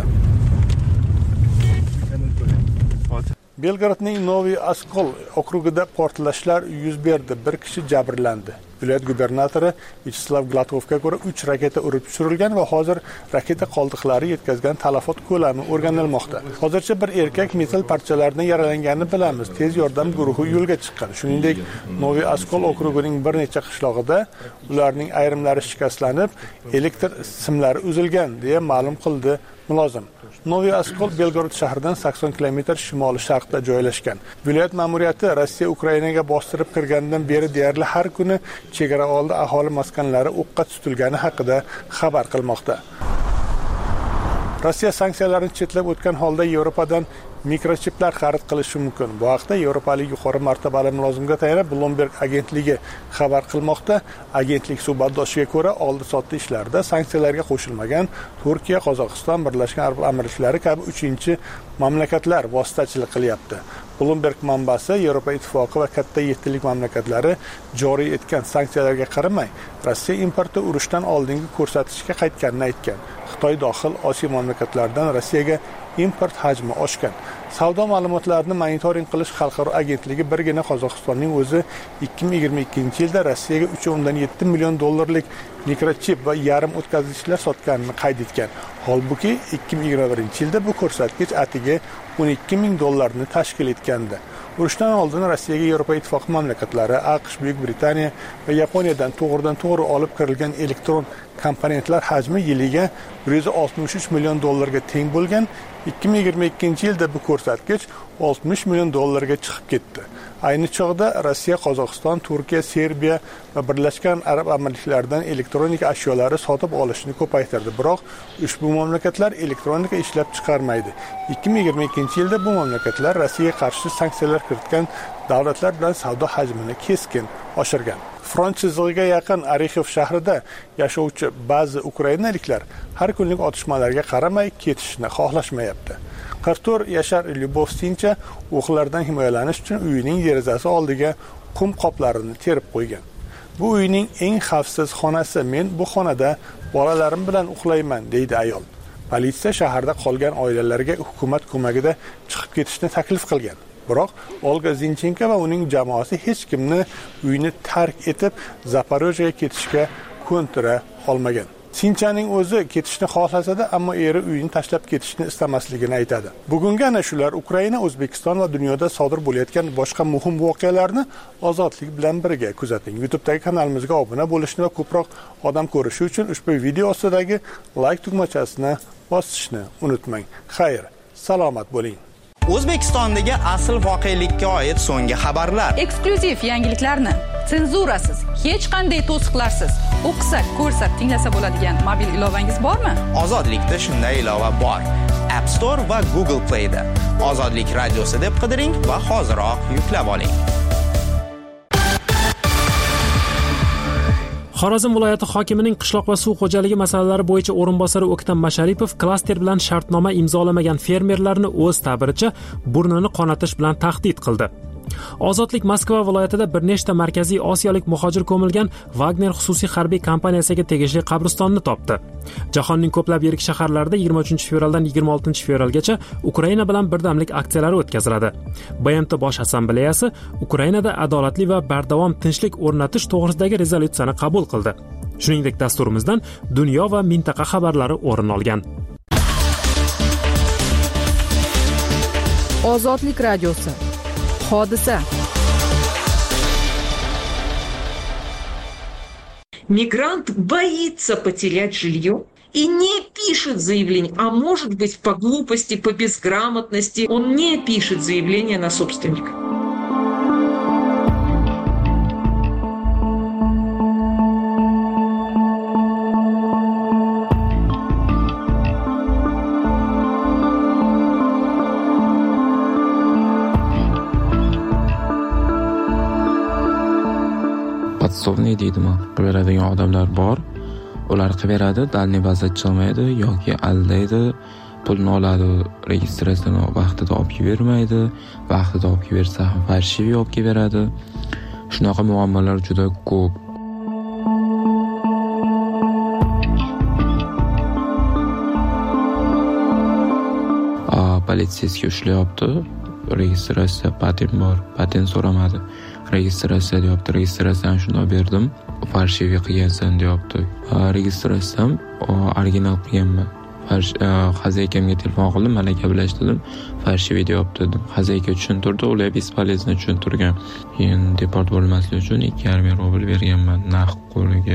Belgradning Novi Oskol okrugida portlashlar yuz berdi. Bir kishi jabrlandi. Viloyat gubernatori Vyacheslav Glatovga ko'ra uch raketa urib tushirilgan va hozir raketa qoldiqlari yetkazgan talafot ko'lami o'rganilmoqda. Hozircha bir erkak metal parchalaridan yaralanganini bilamiz. Tez yordam guruhi yo'lga chiqqan. Shuningdek, Novi Oskol okrugining bir necha qishlog'ida ularning ayrimlari shikastlanib, elektr simlari uzilgan deya ma'lum qildi mulozim. Novi Oskol Belgorod shahridan sakson kilometr shimoli-sharqda joylashgan. Viloyat ma'muriyati Rossiya Ukrainaga bostirib kirgandan beri deyarli har kuni chegara oldi aholi maskanlari o'qqa tutilgani haqida xabar qilmoqda. Rossiya sanksiyalarni chetlab o'tgan holda Yevropadan mikrochiplar xarid qilishi mumkin. Bu haqda Yevropalik yuqori martabali mulozimga tayanib Bloomberg agentligi xabar qilmoqda. Agentlik suhbatdoshiga ko'ra, oldi-sotdi ishlarida sanksiyalarga qo'shilmagan Turkiya, Qozog'iston, Birlashgan Arab Amirliklari kabi uchinchi mamlakatlar vositachilik qilyapti. Bloomberg manbasi Yevropa ittifoqi va katta yettilik mamlakatlari joriy etgan sanksiyalarga qaramay, Rossiya importi urushdan oldingi ko'rsatkichga qaytganini aytgan. Xitoy dohil Osiyo mamlakatlaridan Rossiyaga import hajmi oshgan. Savdo ma'lumotlarini monitoring qilish xalqaro agentligi birgina Qozog'istonning o'zi ikki ming yigirma ikkinchi yilda Rossiyaga uch o'ndan yetti million dollarlik mikrochip va yarim o'tkazgichlar sotganini qayd etgan. Holbuki ikki ming yigirma birinchi yilda bu ko'rsatkich atiga o'n ikki ming dollarni tashkil etgandi. Urushdan oldin Rossiyaga Yevropa ittifoqi mamlakatlari, AQSh, Buyuk Britaniya va Yaponiyadan to'g'ridan-to'g'ri olib kirilgan elektron komponentlar hajmi yiliga bir yuz oltmish uch million dollarga teng bo'lgan. ikki ming yigirma ikkinchi yilda bu ko'rsatkich oltmish million dollarga chiqib ketdi. Ayni chog'da Rossiya, Qozog'iston, Turkiya, Serbiya va Birlashgan Arab Amirliklaridan elektronika ashyolari sotib olishni ko'paytirdi. Biroq ushbu mamlakatlar elektronika ishlab chiqarmaydi. ikki ming yigirma ikkinchi yilda bu mamlakatlar Rossiyaga qarshi sanksiyalar kiritgan davlatlar bilan savdo hajmini keskin oshirgan. Front chizig'iga yaqin Orexov shahrida yashovchi ba'zi ukrainaliklar har kunlik otishmalarga qaramay ketishni xohlashmayapti. qirq to'rt yashar Lyubovsincha o'qlardan himoyalanish uchun uyining derazasi oldiga qum qoplarini terib qo'ygan. Bu uyning eng xavfsiz xonasi. Men bu xonada bolalarim bilan uxlayman, deydi ayol. Politsiya shaharda qolgan oilalarga hukumat ko'magida chiqib ketishni taklif qilgan. Biroq Olga Zinchenko va uning jamoasi hech kimni uyni tark etib Zaporojyega ketishga ko'ntira olmagan. Sinchaning o'zi ketishni xohlasa-da, ammo eri uyini tashlab ketishni istamasligini aytadi. Bugungi ana shular Ukraina, O'zbekiston va dunyoda sodir bo'layotgan boshqa muhim voqealarni ozodlik bilan birga kuzating. YouTube'dagi kanalimizga obuna bo'lishni va ko'proq odam ko'rishi uchun ushbu video ostidagi like tugmachasini bosishni unutmang. Xayr, salomat bo'ling. O'zbekistondagi asl voqelikka oid so'nggi xabarlar, eksklyuziv yangiliklarni senzurasiz, hech qanday to'siqlarsiz o'qisak, ko'rsak, tinglasa bo'ladigan mobil ilovangiz bormi? Ozodlikda shunday ilova bor. App Store va Google Play da Ozodlik radiosi deb qidiring va hoziroq yuklab oling. Xorazm viloyati hokimining qishloq va suv xo'jaligi masalalari bo'yicha o'rinbosari O'ktam Masharipov klaster bilan shartnoma imzolamagan fermerlarni o'z ta'biricha burnini qonatish bilan tahdid qildi. Ozodlik Moskva viloyatida bir nechta markaziy osiyolik muhojir ko'milgan Wagner xususiy harbiy kompaniyasiga tegishli qabristonni topdi. Jahonning ko'plab yirik shaharlarida yigirma uchinchi fevraldan yigirma oltinchi fevralgacha Ukraina bilan birdamlik aksiyalari o'tkaziladi. B M T Bosh assambleyasi Ukrainada adolatli va bardavom tinchlik o'rnatish to'g'risidagi rezolyutsiyani qabul qildi. Shuningdek, dasturimizdan dunyo va mintaqa xabarlari o'rin olgan. Ozodlik radiosi. Hodisa. Мигрант боится потерять жилье и не пишет заявление, а может быть по глупости, по безграмотности он не пишет заявление на собственника. Podsovniy deydimi, qilib beradigan odamlar bor. Ular qilib beradi, dalniy bazachi olmaydi yoki aldaydi, pulni oladi, registratsiyani vaqtida olib bermaydi, vaqtida olib bersa ham farshiviy olib beradi. Shunaqa muammolar juda ko'p. Politsiyasiga ushlayapti. Registratsiya patent bor, patent so'ramadi. Registratsiya deyapti, registratsiyani shunday berdim, farshiviy qilgansan deyapti. Registratsiyam original qilganman. Xazaykamga telefon qildim, malaka bilan ishladim, farshiviy deyapti dedim. Xazayka tushuntirdi, ular bespolezno tushuntirgan. Keyin deport bo'lmaslik uchun ikki yarim ming rubl berganman naqd qo'liga.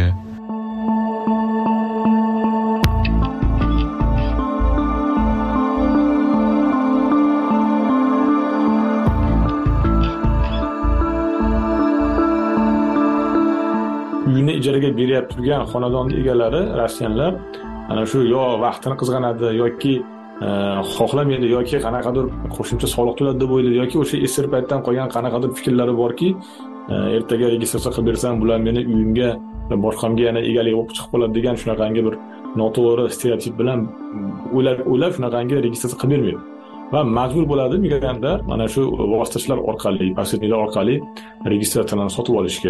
Uyini ijaraga beryapti turgan xonadon egalari, rossiyanlar, ana shu yo vaqtini qizg'anadi yoki xohlamaydi yoki qanaqadir qo'shimcha soliq to'ladi deb o'ylaydi yoki o'sha esir paytdan qolgan qanaqadir fikrlari borki, ertaga registratsiya qilib bersam bular meni uyimga va boshqamga yana egalik bo'lib chiqib qoladi degan shunaqangi bir noto'g'ri stereotip bilan o'ylab o'ylab shunaqangi registratsiya qilib bermaydi. Va majbur bo'ladi migrantlar mana shu vositachilar orqali, posredniklar orqali registratsiyani sotib olishga.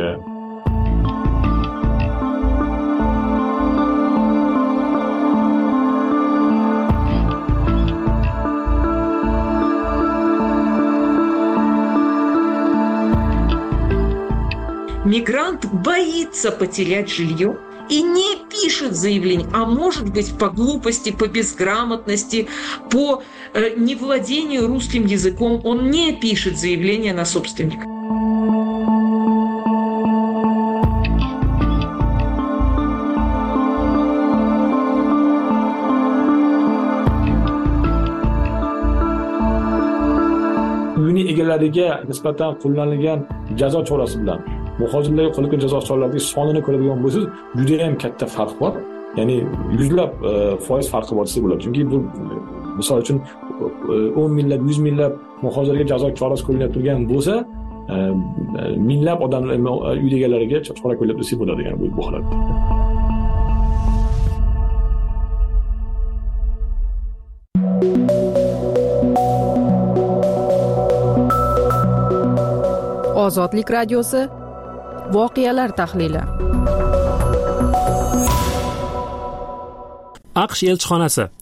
Мигрант боится потерять жилье и не пишет заявление, а может быть по глупости, по безграмотности, по э, невладению русским языком он не пишет заявление на собственника. Uyini egalariga nisbatan qo'llanilgan jazo chorasi bilan muhojirlarga qo'llangan jazo choralarining sonini ko'radigan bo'lsangiz, juda ham katta farq bor. Ya'ni yuzlab foiz farqi bor desa bo'ladi. Chunki bu misol uchun o'n minglab, yuz minglab muhojirlarga jazo chorasi qo'llanib turgan bo'lsa, minglab odamlar uy egalariga chora qo'llanib desa bo'ladi, ya'ni bu holatda. Ozodlik radiosi voqealar tahlili. AQSh elchixonasi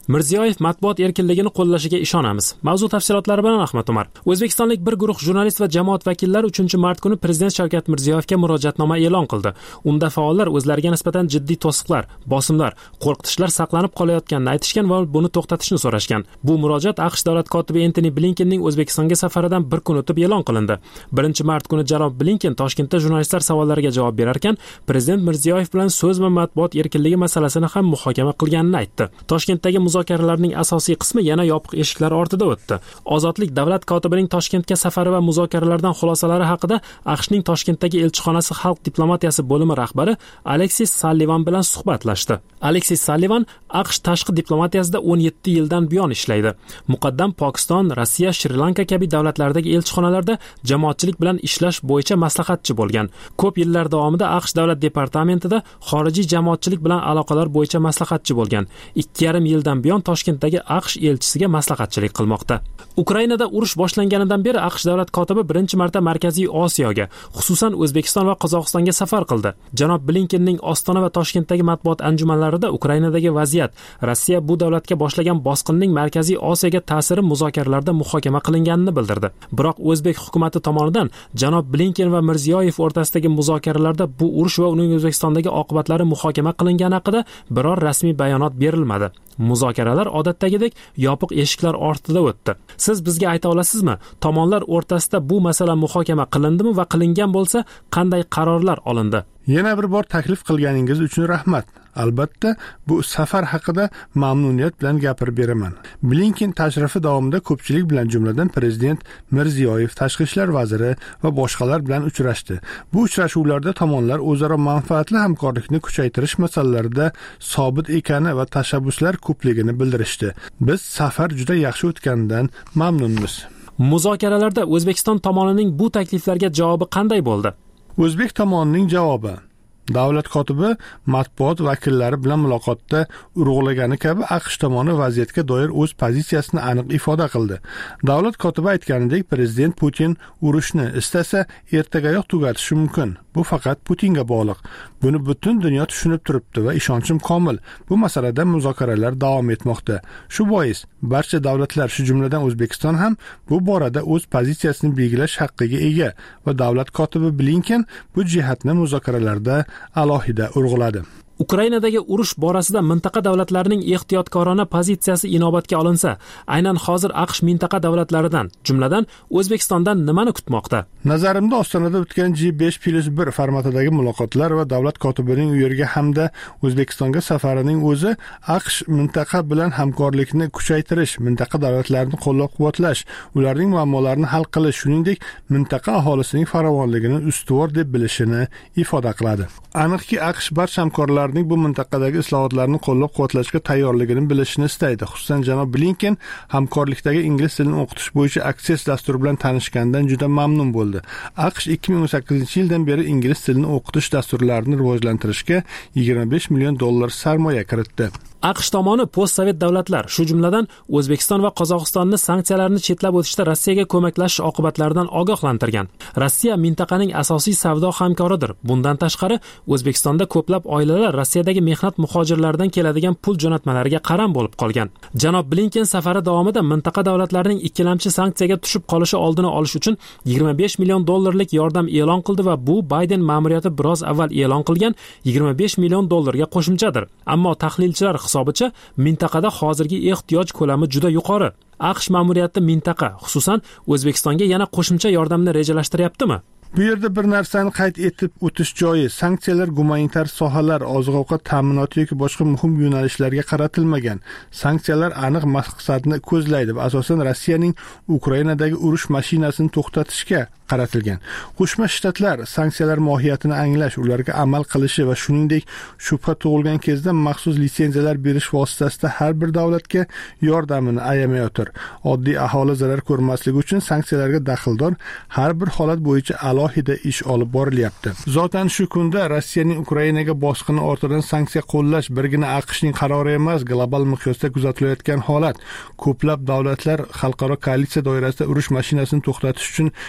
Mirziyoyev matbuot erkinligini qo'llashiga ishonamiz. Mavzu tafsilotlari bilan Ahmad Umar. O'zbekistonlik bir guruh jurnalist va jamoat vakillari uchinchi mart kuni Prezident Shavkat Mirziyoyevga murojaatnoma e'lon qildi. Unda faollar o'zlariga nisbatan jiddiy to'siqlar, bosimlar, qo'rqitishlar saqlanib qolayotganini aytishgan va buni to'xtatishni so'rashgan. Bu murojaat AQSh davlat kotibi Entoni Blinkenning O'zbekistonga safaridan bir kun o'tib e'lon qilindi. birinchi mart kuni janob Blinken Toshkentda jurnalistlar savollariga javob berar ekan, Prezident Mirziyoyev bilan so'z va matbuot erkinligi masalasini ham muhokama qilganini aytdi. Toshkentdagi muzokaralarning asosiy qismi yana yopiq eshiklar ortida o'tdi. Ozodlik davlat kotibining Toshkentga safari va muzokaralardan xulosalari haqida AQShning Toshkentdagi elchixonasi xalq diplomatiyasi bo'limi rahbari Aleksis Sallivan bilan suhbatlashdi. Aleksis Sallivan AQSh tashqi diplomatiyasida o'n yetti yildan buyon ishlaydi. Muqaddam Pokiston, Rossiya, Shri-Lanka kabi davlatlardagi elchixonalarda jamoatchilik bilan ishlash bo'yicha maslahatchi bo'lgan. Ko'p yillar davomida AQSh davlat departamentida xorijiy jamoatchilik bilan aloqalar bo'yicha maslahatchi bo'lgan. ikki yarim yildan buyon Toshkentdagi AQSh elchisiga maslahatchilik qilmoqda. Ukrainada urush boshlanganidan beri AQSh davlat kotibi birinchi marta Markaziy Osiyoga, xususan O'zbekiston va Qozog'istonga safar qildi. Janob Blinkenning Ostona va Toshkentdagi matbuot anjumanlarida Ukrainadagi vaziyat, Rossiya bu davlatga boshlagan bosqinning Markaziy Osiyoga ta'siri muzokaralarda muhokama qilinganini bildirdi. Biroq O'zbek hukumatı tomonidan janob Blinken va Mirziyoyev o'rtasidagi muzokaralarda bu urush va uning O'zbekistondagi oqibatlari muhokama qilingani haqida biror rasmiy bayonot berilmadi. Muzokaralar odatdagidek yopiq eshiklar ortida o'tdi. Siz bizga ayta olasizmi, tomonlar o'rtasida bu masala muhokama qilindimi va qilingan bo'lsa, qanday qarorlar olindi? Yana bir bor taklif qilganingiz uchun rahmat. Albatta, bu safar haqida mamnuniyat bilan gapirib beraman. Blinken tashrifi davomida ko'pchilik bilan, jumladan Prezident Mirziyoyev, Tashqi ishlar vaziri va boshqalar bilan uchrashdi. Bu uchrashuvlarda tomonlar o'zaro manfaatli hamkorlikni kuchaytirish masalalarida sobit ekani va tashabbuslar ko'pligini bildirishdi. Biz safar juda yaxshi o'tganidan mamnunmiz. Muzokaralarda O'zbekiston tomonining bu takliflarga javobi qanday bo'ldi? O'zbek tomonining javobi: davlat kotibi matbuot vakillari bilan muloqotda urg'ulagani kabi AQSh tomoni vaziyatga doir o'z pozitsiyasini aniq ifoda qildi. Davlat kotibi aytganidek, Prezident Putin urushni istasa ertagayoq tugatishi mumkin. Bu faqat Putinga bog'liq. Buni butun dunyo tushunib turibdi va ishonchim komil. Bu masalada muzokaralar davom etmoqda. Shu bois barcha davlatlar, shu jumladan O'zbekiston ham bu borada o'z pozitsiyasini belgilash haqqiga ega va davlat kotibi Blinken bu jihatni muzokaralarda alohida urg'uladi. Ukrainadagi urush borasida mintaqa davlatlarining ehtiyotkorona pozitsiyasi inobatga olinsa, aynan hozir AQSh mintaqa davlatlaridan, jumladan O'zbekistondan nimani kutmoqda? Nazarimda Ostonada o'tgan G besh plus bir formatidagi muloqotlar va davlat kotibining u yerga hamda O'zbekistonga safarining o'zi AQSh mintaqa bilan hamkorlikni kuchaytirish, mintaqa davlatlarini qo'llab-quvvatlash, ularning muammolarini hal qilish, shuningdek mintaqa aholisining farovonligini ustuvor deb bilishini ifoda qiladi. Aniqki, AQSh barcha hamkorlarning bu mintaqadagi islohotlarni qo'llab-quvvatlashga tayyorligini bilishni istaydi. Xususan, janob Blinken hamkorlikdagi ingliz tilini o'qitish bo'yicha Access dasturi bilan tanishgandan juda mamnun bo'ldi. AQSh ikki ming o'n sakkizinchi yildan beri ingliz tilini o'qitish dasturlarini rivojlantirishga yigirma besh million dollar sarmoya kiritdi. AQSh tomoni postsovet davlatlar, shu jumladan O'zbekiston va Qozog'istonni sanksiyalarni chetlab o'tishda Rossiyaga ko'maklashish oqibatlaridan ogohlantirgan. Rossiya mintaqaning asosiy savdo hamkoridir. Bundan tashqari, O'zbekistonda ko'plab oilalar Rossiyadagi mehnat muhojirlaridan keladigan pul jo'natmalariga qaram bo'lib qolgan. Janob Blinken safari davomida mintaqa davlatlarining ikkilamchi sanksiyaga tushib qolishi oldini olish uchun yigirma besh million dollarlik yordam e'lon qildi va bu Bayden ma'muriyati biroz avval e'lon qilgan yigirma besh million dollarga qo'shimchadir. Ammo tahlilchilar hisobicha mintaqada hozirgi ehtiyoj ko'lami juda yuqori. AQSh ma'muriyati mintaqa, xususan O'zbekistonga yana qo'shimcha yordamni rejalashtiryaptimi? Bu yerda bir narsani qayd etib o'tish joiz. Sanksiyalar gumanitar sohalar, oziq-ovqat ta'minoti yoki boshqa muhim yo'nalishlarga qaratilmagan. Sanksiyalar aniq maqsadni ko'zlaydi va asosan Rossiyaning Ukrainadagi urush mashinasini to'xtatishga qaratilgan. Qo'shma Shtatlar sanksiyalar mohiyatini anglash, ularga amal qilishi va shuningdek shubha tug'ilgan kezda maxsus litsenziyalar berish vositasida har bir davlatga yordamini ayamayotir. Oddiy aholi zarar ko'rmasligi uchun sanksiyalarga daxldor har bir holat bo'yicha alohida ish olib borilyapti. Zotan shu kunda Rossiyaning Ukrainaga bosqini ortidan sanksiya qo'llash birgina AQShning qarori emas, global miqyosda kuzatilayotgan holat. Ko'plab davlatlar xalqaro koalitsiya doirasida urush mashinasini to'xtatish uchun cheklov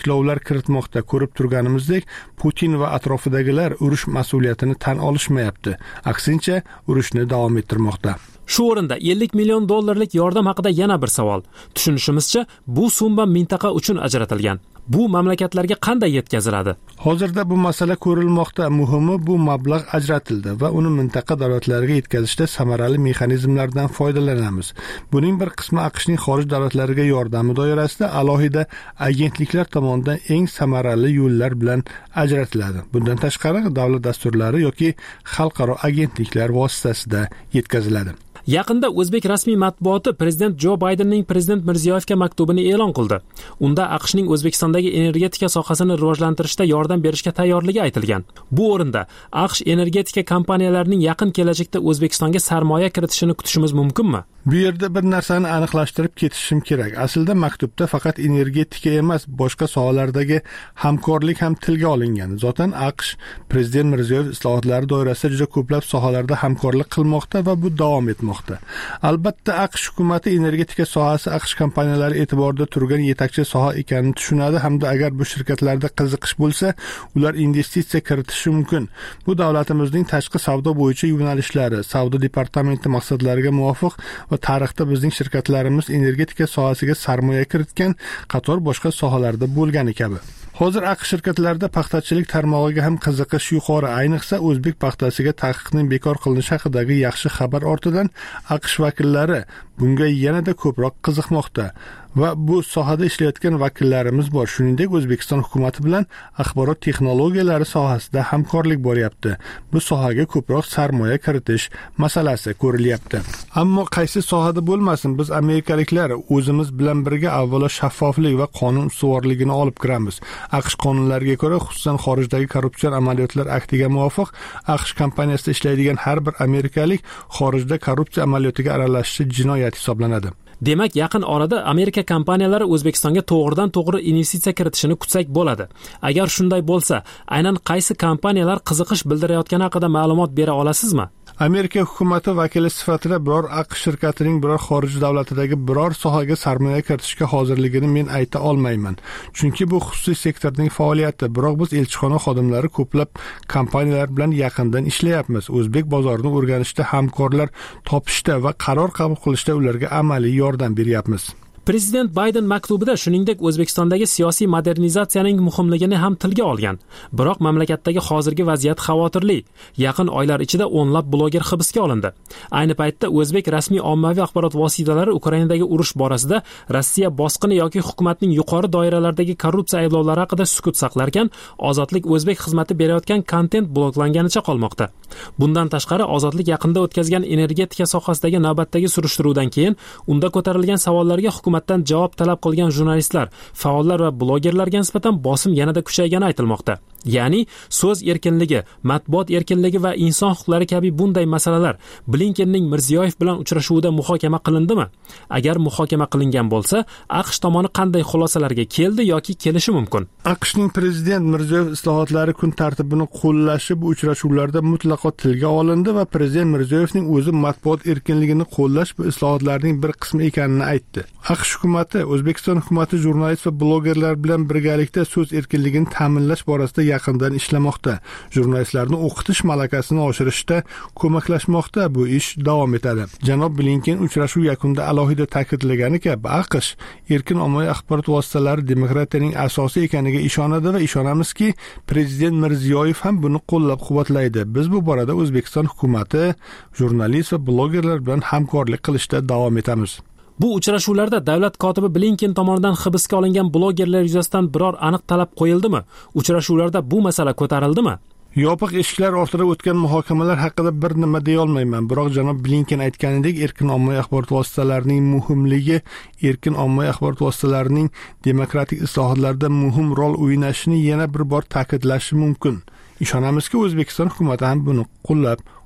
cheklovlar kiritmoqda. Ko'rib turganimizdek, Putin va atrofidagilar urush mas'uliyatini tan olishmayapti. Aksincha, urushni davom ettirmoqda. Shu o'rinda ellik million dollarlik yordam haqida yana bir savol. Tushunishimizcha, bu summa mintaqa uchun ajratilgan. Bu mamlakatlarga qanday yetkaziladi? Hozirda bu masala ko'rilmoqda. Muhimi, bu mablag' ajratildi va uni mintaqa davlatlariga yetkazishda samarali mexanizmlardan foydalanamiz. Buning bir qismi AQShning xorij davlatlariga yordami doirasida alohida agentliklar tomonidan eng samarali yo'llar bilan ajratiladi. Bundan tashqari, davlat dasturlari yoki xalqaro agentliklar vositasida yetkaziladi. Yaqinda O'zbek rasmiy matbuoti prezident Jo Baydenning prezident Mirziyoyevga maktubini e'lon qildi. Unda AQShning O'zbekistondagi energetika sohasini rivojlantirishda yordam berishga tayyorligi aytilgan. Bu o'rinda AQSh energetika kompaniyalarining yaqin kelajakda O'zbekistonga sarmoya kiritishini kutishimiz mumkinmi? Bu yerda bir narsani aniqlashtirib ketishim kerak. Aslida maktubda faqat energetika emas, boshqa sohalardagi hamkorlik ham tilga olingan. Zotan AQSh prezident Mirziyoyev islohotlari doirasida juda ko'plab sohalarda hamkorlik qilmoqda va bu davom etmoqda. Albatta, AQSh hukumatı energetika sohasi AQSh kompaniyalari e'tiborida turgan yetakchi soha ekanini tushunadi hamda agar bu shirkatlarda qiziqish bo'lsa, ular investitsiya kiritishi mumkin. Bu davlatimizning tashqi savdo bo'yicha yo'nalishlari, savdo departamenti maqsadlariga muvofiq va tarixda bizning shirkatlarimiz energetika sohasiga sarmoya kiritgan qator boshqa sohalarda bo'lgani kabi. Hozir AQSh shirkatlarida paxtachilik tarmog'iga ham qiziqish yuqori, ayniqsa o'zbek paxtasiga taqiqning bekor qilinishi haqidagi yaxshi xabar ortidan AQSh vakillari bunga yanada ko'proq qiziqmoqda va bu sohada ishlayotgan vakillarimiz bor. Shuningdek, O'zbekiston hukumati bilan axborot texnologiyalari sohasida hamkorlik bo'lyapti. Bu sohaga ko'proq sarmoya kiritish masalasi ko'rilyapti. Ammo qaysi sohada bo'lmasin, biz amerikaliklar o'zimiz bilan birga avvalo shaffoflik va qonun ustuvorligini olib kiramiz. AQSh qonunlariga ko'ra, xususan xorijdagi korrupsion amaliyotlar aktiga muvofiq, AQSh kompaniyasida ishlaydigan har bir amerikalik xorijda korrupsiya amaliyotiga aralashishi jinoyat hisoblanadi. Demak, yaqin orada Amerika kompaniyalari O'zbekistonga to'g'ridan to'g'ri investitsiya kiritishini kutsak bo'ladi. Agar shunday bo'lsa, aynan qaysi kompaniyalar qiziqish bildirayotgani haqida ma'lumot bera olasizmi? Amerika hukumati vakili sifatida biror AQSh shirkatining biror xorij davlatidagi biror sohaga sarmoya kiritishga hozirligini men ayta olmayman. Chunki bu xususiy sektorning faoliyati. Biroq biz elchixona xodimlari ko'plab kompaniyalar bilan yaqindan ishlayapmiz. O'zbek bozorini o'rganishda, hamkorlar topishda va qaror qabul qilishda ularga amaliy yordam beryapmiz. Prezident Bayden maktubida shuningdek O'zbekistondagi siyosiy modernizatsiyaning muhimligini ham tilga olgan. Biroq mamlakatdagi hozirgi vaziyat xavotirli. Yaqin oylar ichida o'nlab bloger hibsga olindi. Ayni paytda o'zbek rasmiy ommaviy axborot vositalari Ukrainadagi urush borasida Rossiya bosqini yoki hukumatning yuqori doiralardagi korrupsiya ayblovlari haqida sukut saqlarkan, Ozodlik O'zbek xizmati berayotgan kontent bloklanganicha qolmoqda. Bundan tashqari, Ozodlik yaqinda o'tkazgan energetika sohasidagi navbatdagi surishtiruvdan keyin unda ko'tarilgan savollarga hukumatdan javob talab qilgan jurnalistlar, faollar va blogerlarga nisbatan bosim yanada kuchaygani aytilmoqda. Ya'ni so'z erkinligi, matbuot erkinligi va inson huquqlari kabi bunday masalalar Blinkenning Mirziyoyev bilan uchrashuvida muhokama qilindimi? Agar muhokama qilingan bo'lsa, AQSh tomoni qanday xulosalarga keldi yoki kelishi mumkin? AQShning prezident Mirziyoyev islohotlari kun tartibini qo'llashi bu uchrashuvlarda mutlaqo tilga olindi va prezident Mirziyoyevning o'zi matbuot erkinligini qo'llash bu islohotlarning bir qismi ekanini aytdi. AQSh hukumati, O'zbekiston hukumati jurnalist va blogerlar bilan birgalikda so'z erkinligini ta'minlash borasida yaqindan ishlamoqda. Jurnalistlarni o'qitish malakasini oshirishda ko'maklashmoqda. Bu ish davom etadi. Janob Blinken uchrashuv yakunida alohida ta'kidlagani kabi, AQSh erkin ommaviy axborot vositalari demokratiyaning asosi ekaniga ishonadi va ishonamizki, prezident Mirziyoyev ham buni qo'llab-quvvatlaydi. Biz bu borada O'zbekiston hukumati, jurnalist va blogerlar bilan hamkorlik qilishda davom etamiz. Bu uchrashuvlarda davlat kotibi Blinken tomonidan hibsga olingan blogerlar yuzasidan biror aniq talab qo'yildimi? Uchrashuvlarda bu masala ko'tarildimi? Yopiq eshiklar ortida o'tgan muhokamalar haqida bir nima deya olmayman. Biroq janob Blinken aytganidek, erkin ommaviy axborot vositalarining muhimligi, erkin ommaviy axborot vositalarining demokratik islohotlarda muhim rol o'ynashini yana bir bor ta'kidlashi mumkin. Ishonamizki, O'zbekiston hukumati ham buni qo'llab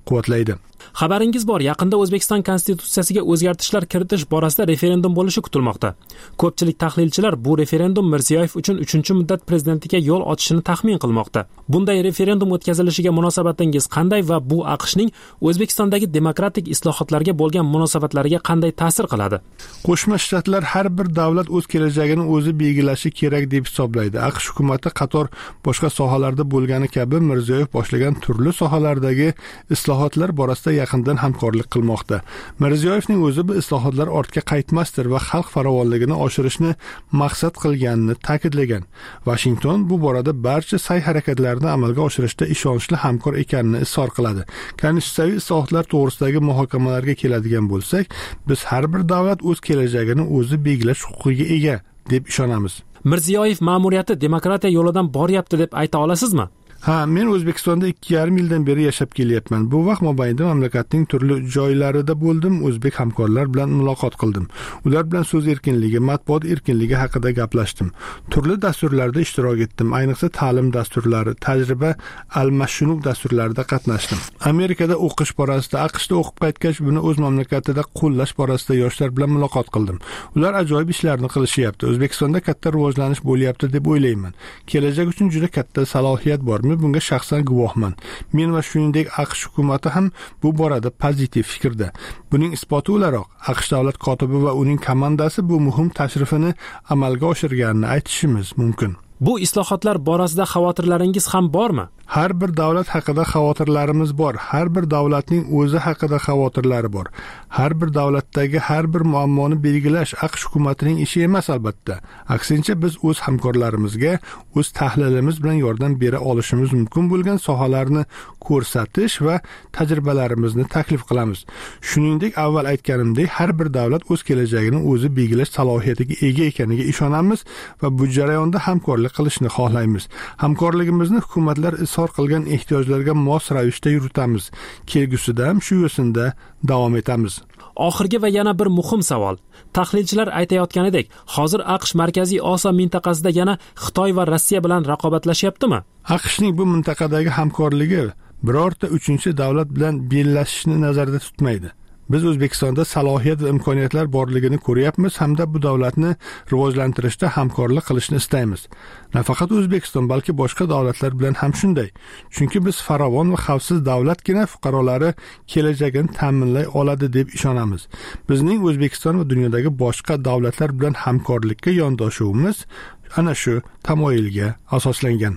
quvvatlaydi. Xabaringiz bor, yaqinda O'zbekiston konstitutsiyasiga o'zgartishlar kiritish borasida referendum bo'lishi kutilmoqda. Ko'pchilik tahlilchilar bu referendum Mirziyoyev uchun uchinchi muddat prezidentlikka yo'l ochishini taxmin qilmoqda. Bunday referendum o'tkazilishiga munosabatingiz qanday va bu AQShning O'zbekistondagi demokratik islohotlarga bo'lgan munosabatlariga qanday ta'sir qiladi? Qo'shma Shtatlar har bir davlat o'z kelajagini o'zi belgilashi kerak deb hisoblaydi. AQSh hukumatı qator boshqa sohalarda bo'lgani kabi Mirziyoyev boshlagan turli sohalardagi islohotlar borasida yaqindan hamkorlik qilmoqda. Mirziyoyevning o'zi bu islohotlar ortga qaytmasdir va xalq farovonligini oshirishni maqsad qilganini ta'kidlagan. Washington bu borada barcha sa'y-harakatlarni amalga oshirishda ishonchli hamkor ekanini izhor qiladi. Konstitutsiyaviy islohotlar to'g'risidagi muhokamalarga keladigan bo'lsak, biz har bir davlat o'z kelajagini o'zi belgilash huquqiga ega deb ishonamiz. Mirziyoyev ma'muriyati demokratiya yo'lidan boryapti deb ayta olasizmi? Ha, men O'zbekistonda ikki yarim yildan beri yashab kelyapman. Bu vaqt mobaynida mamlakatning turli joylarida bo'ldim, o'zbek hamkorlar bilan muloqot qildim. Ular bilan so'z erkinligi, matbuot erkinligi haqida gaplashdim. Turli dasturlarda ishtirok etdim, ayniqsa ta'lim dasturlari, tajriba almashinuv dasturlarida qatnashdim. Amerikada o'qish borasida, AQShda o'qib qaytgach, buni o'z mamlakatida qo'llash borasida yoshlar bilan muloqot qildim. Ular ajoyib ishlarni qilishyapti. O'zbekistonda katta rivojlanish bo'lyapti deb o'ylayman. Kelajak uchun juda katta salohiyat bor. Bunga shaxsan guvohman. Men va shuningdek AQSh hukumati ham bu borada pozitiv fikrda. Buning isboti o'laroq AQSh davlat kotibi va uning komandasi bu muhim tashrifini amalga oshirganini aytishimiz mumkin. Bu islohotlar borasida xavotirlaringiz ham bormi? Har bir davlat haqida xavotirlarimiz bor. Har bir davlatning o'zi haqida xavotirlari bor. Har bir davlatdagi har bir muammoni belgilash AQSh hukumatining ishi emas albatta. Aksincha biz o'z hamkorlarimizga o'z tahlilimiz bilan yordam bera olishimiz mumkin bo'lgan sohalarni ko'rsatish va tajribalarimizni taklif qilamiz. Shuningdek, avval aytganimdek, har bir davlat o'z kelajagini o'zi belgilash salohiyatiga ega ekaniga ishonamiz va bu jarayonda hamkorlik qilishni xohlaymiz. Hamkorligimizni hukumatlar izhor qilgan ehtiyojlarga mos ravishda yuritamiz. Kelgusida ham shu yo'sinda davom etamiz. Oxirgi va yana bir muhim savol. Tahlilchilar aytayotganidek, hozir AQSh Markaziy Osiyo mintaqasida yana Xitoy va Rossiya bilan raqobatlashyaptimi? AQShning bu mintaqadagi hamkorligi birorta uchinchi davlat bilan bellashishni nazarda tutmaydi. Biz O'zbekistonda salohiyat va imkoniyatlar borligini ko'ryapmiz hamda bu davlatni rivojlantirishda hamkorlik qilishni istaymiz. Nafaqat O'zbekiston, balki boshqa davlatlar bilan ham shunday. Chunki biz farovon va xavfsiz davlatgina fuqarolari kelajagini ta'minlay oladi deb ishonamiz. Bizning O'zbekiston va dunyodagi boshqa davlatlar bilan hamkorlikka yondoshuvimiz ana shu tamoyilga asoslangan.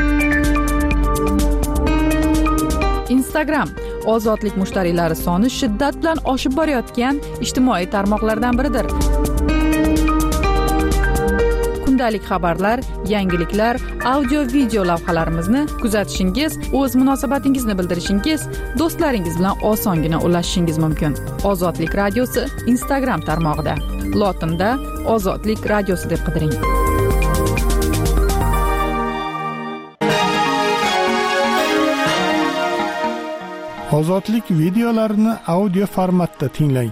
Instagram ozodlik mushtariylari soni shiddat bilan oshib borayotgan ijtimoiy tarmoqlardan biridir. Kundalik xabarlar, yangiliklar, audio video lavhalarimizni kuzatishingiz, o'z munosabatingizni bildirishingiz, do'stlaringiz bilan osongina ulashishingiz mumkin. Ozodlik radiosi Instagram tarmog'ida. Lotinda Ozodlik radiosi deb qidiring. Ozodlik videolarini audio formatda tinglang.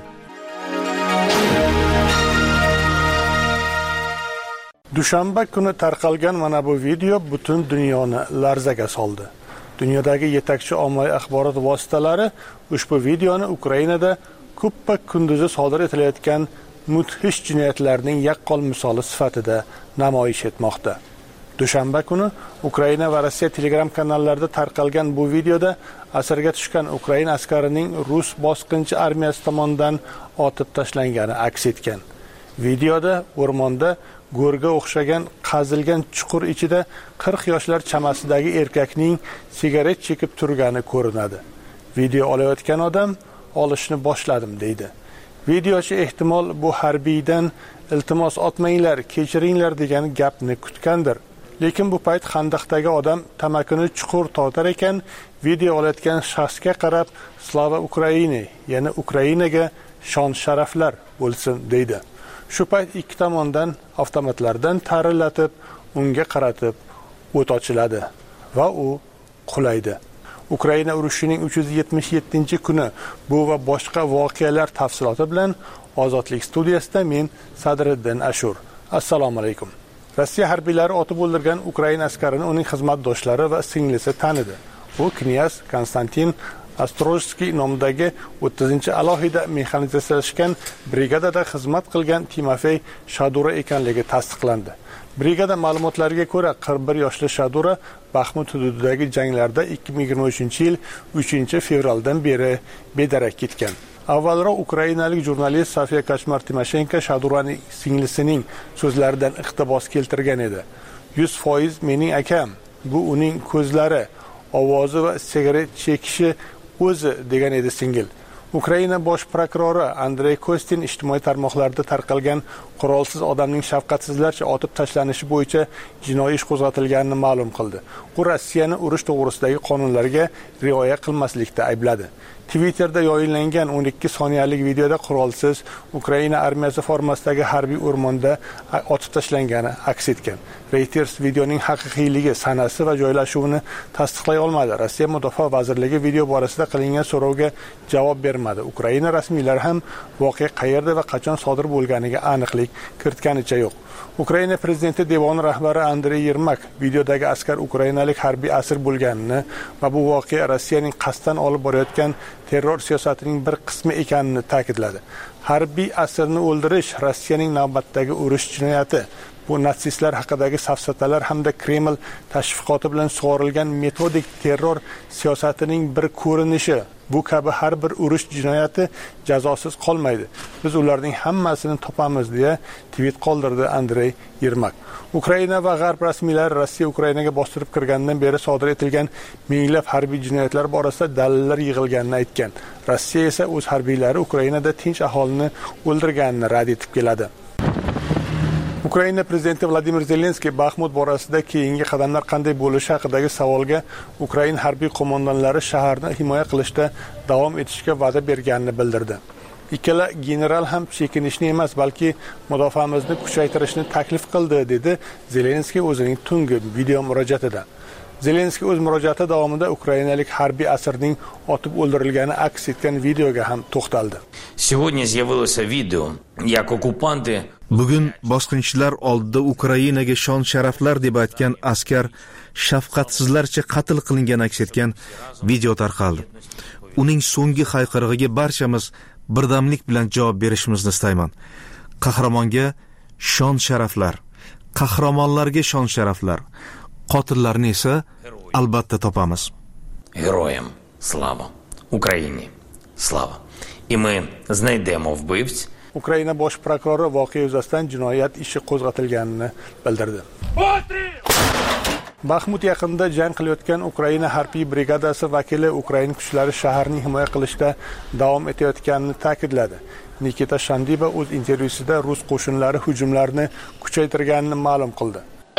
Dushanba kuni tarqalgan mana bu video butun dunyoni larzaga soldi. Dunyodagi yetakchi ommaviy axborot vositalari ushbu videoni Ukrainada kuppa kunduzi sodir etilayotgan mudhish jinoyatlarning yaqqol misoli sifatida namoyish etmoqda. Dushanba kuni Ukraina va Rossiya Telegram kanallarida tarqalgan bu videoda asirga tushgan Ukraina askarining Rus bosqinchi armiyasi tomonidan otib tashlangani aks etgan. Videoda o'rmonda go'rga o'xshagan qazilgan chuqur ichida qirq yoshlar chamasidagi erkakning sigaret chekib turgani ko'rinadi. Video olayotgan odam olishni boshladim deydi. Videochi ehtimol bu harbiydan iltimos otmanglar, kechiringlar degan gapni kutgandir. Lekin bu payt xandaqdagi odam tamakini chuqur tortar ekan, video olayotgan shaxsga qarab Slava Ukraini, ya'ni Ukrainaga shon sharaflar bo'lsin deydi. Shu payt ikki tomondan avtomatlardan tarilatib, unga qaratib o't ochiladi va u qulaydi. Ukraina urushining uch yuz yetmish yettinchi kuni bu va boshqa voqealar tafsiloti bilan Ozodlik studiyasida men Sadriddin Ashur. Assalomu alaykum. Rossiya harbiylari otib o'ldirgan Ukraina askarini uning xizmatdoshlari va singlisi tanidi. U knyaz Konstantin Astrojskiy nomidagi o'ttizinchi alohida mexanizatsiyalashgan brigadada xizmat qilgan Timofey Shadura ekanligi tasdiqlandi. Brigada ma'lumotlariga ko'ra, qirq bir yoshli Shadura Baxmut hududidagi janglarda ikki ming yigirma uchinchi yil uchinchi fevraldan beri bedarak ketgan. Avvalroq ukrainalik jurnalist Sofiya Kachmar-Timoshenko Shaduraning singlisining so'zlaridan iqtibos keltirgan edi. yuz foiz mening akam, bu uning ko'zlari, ovozi va sigaret chekishi o'zi degan edi singil. Ukraina bosh prokurori Andrey Kostin ijtimoiy tarmoqlarda tarqalgan qurolsiz odamning shafqatsizlarcha otib tashlanishi bo'yicha jinoiy ish qo'zg'atilganini ma'lum qildi. U Rossiyani urush to'g'risidagi qonunlarga rioya qilmaslikda aybladi. Twitterda yoyinlangan o'n ikki soniyalik videoda qurolsiz Ukraina armiyasi formasidagi harbiy o'rmonda otib tashlangani aks etgan. Reuters videoning haqiqiyligi, sanasi va joylashuvini tasdiqlay olmadi. Rossiya Mudofaa vazirligi video borasida qilingan so'rovga javob bermadi. Ukraina rasmiylari ham voqea qayerda va qachon sodir bo'lganiga aniqlik kiritganicha yo'q. Ukraina prezidenti devoni rahbari Andrey Yermak videodagi askar ukrainalik harbiy asir bo'lganini va bu voqea Rossiyaning qasddan olib borayotgan terror siyosatining bir qismi ekanini ta'kidladi. Harbiy asirni o'ldirish Rossiyaning navbatdagi urush jinoyati. Bu natsistlar haqidagi safsatalar hamda Kreml tashviqoti bilan sug'orilgan metodik terror siyosatining bir ko'rinishi. Bu kabi har bir urush jinoyati jazosiz qolmaydi. Biz ularning hammasini topamiz deya tweet qoldirdi Andrey Yermak. Ukraina va G'arb rasmiylari Rossiya Ukrainaga bostirib kirgandan beri sodir etilgan minglab harbiy jinoyatlar borasida dalillar yig'ilganini aytgan. Rossiya esa o'z harbiylari Ukrainada tinch aholini o'ldirganini rad etib keladi. Ukraina prezidenti Vladimir Zelenskiy Baxmut borasida keyingi qadamlar qanday bo'lishi haqidagi savolga Ukraina harbiy qo'mondonlari shaharni himoya qilishda davom etishga va'da berganini bildirdi. Ikkala general ham chekinishni emas, balki mudofaamizni kuchaytirishni taklif qildi, dedi Zelenskiy o'zining tungi video murojaatida. Zelenskiy o'z murojaati davomida ukrainalik harbiy asirning otib o'ldirilgani aks etgan videoga ham to'xtaldi. Сегодня з'явилося видео, як оккупанты Bugun bosqinchilar oldida Ukrainaga shon sharaflar deb aytgan askar shafqatsizlarcha qatl qilingan aks etgan video tarqaldi. Uning so'nggi hayqirig'iga barchamiz birdamlik bilan javob berishimizni istayman. Qahramonga shon sharaflar, qahramonlarga shon sharaflar, qotillarni esa albatta topamiz. Героям слава, Україні слава. І ми знайдемо вбивць. Ukraina bosh prokurori voqea yuzasidan jinoyat ishi qo'zg'atilganini bildirdi. Baxmut yaqinida jang qilayotgan Ukraina harbiy brigadasi vakili Ukraina kuchlari shaharni himoya qilishda davom etayotganini ta'kidladi. Nikita Shandiba o'z intervyusida rus qo'shinlari hujumlarni kuchaytirganini ma'lum qildi.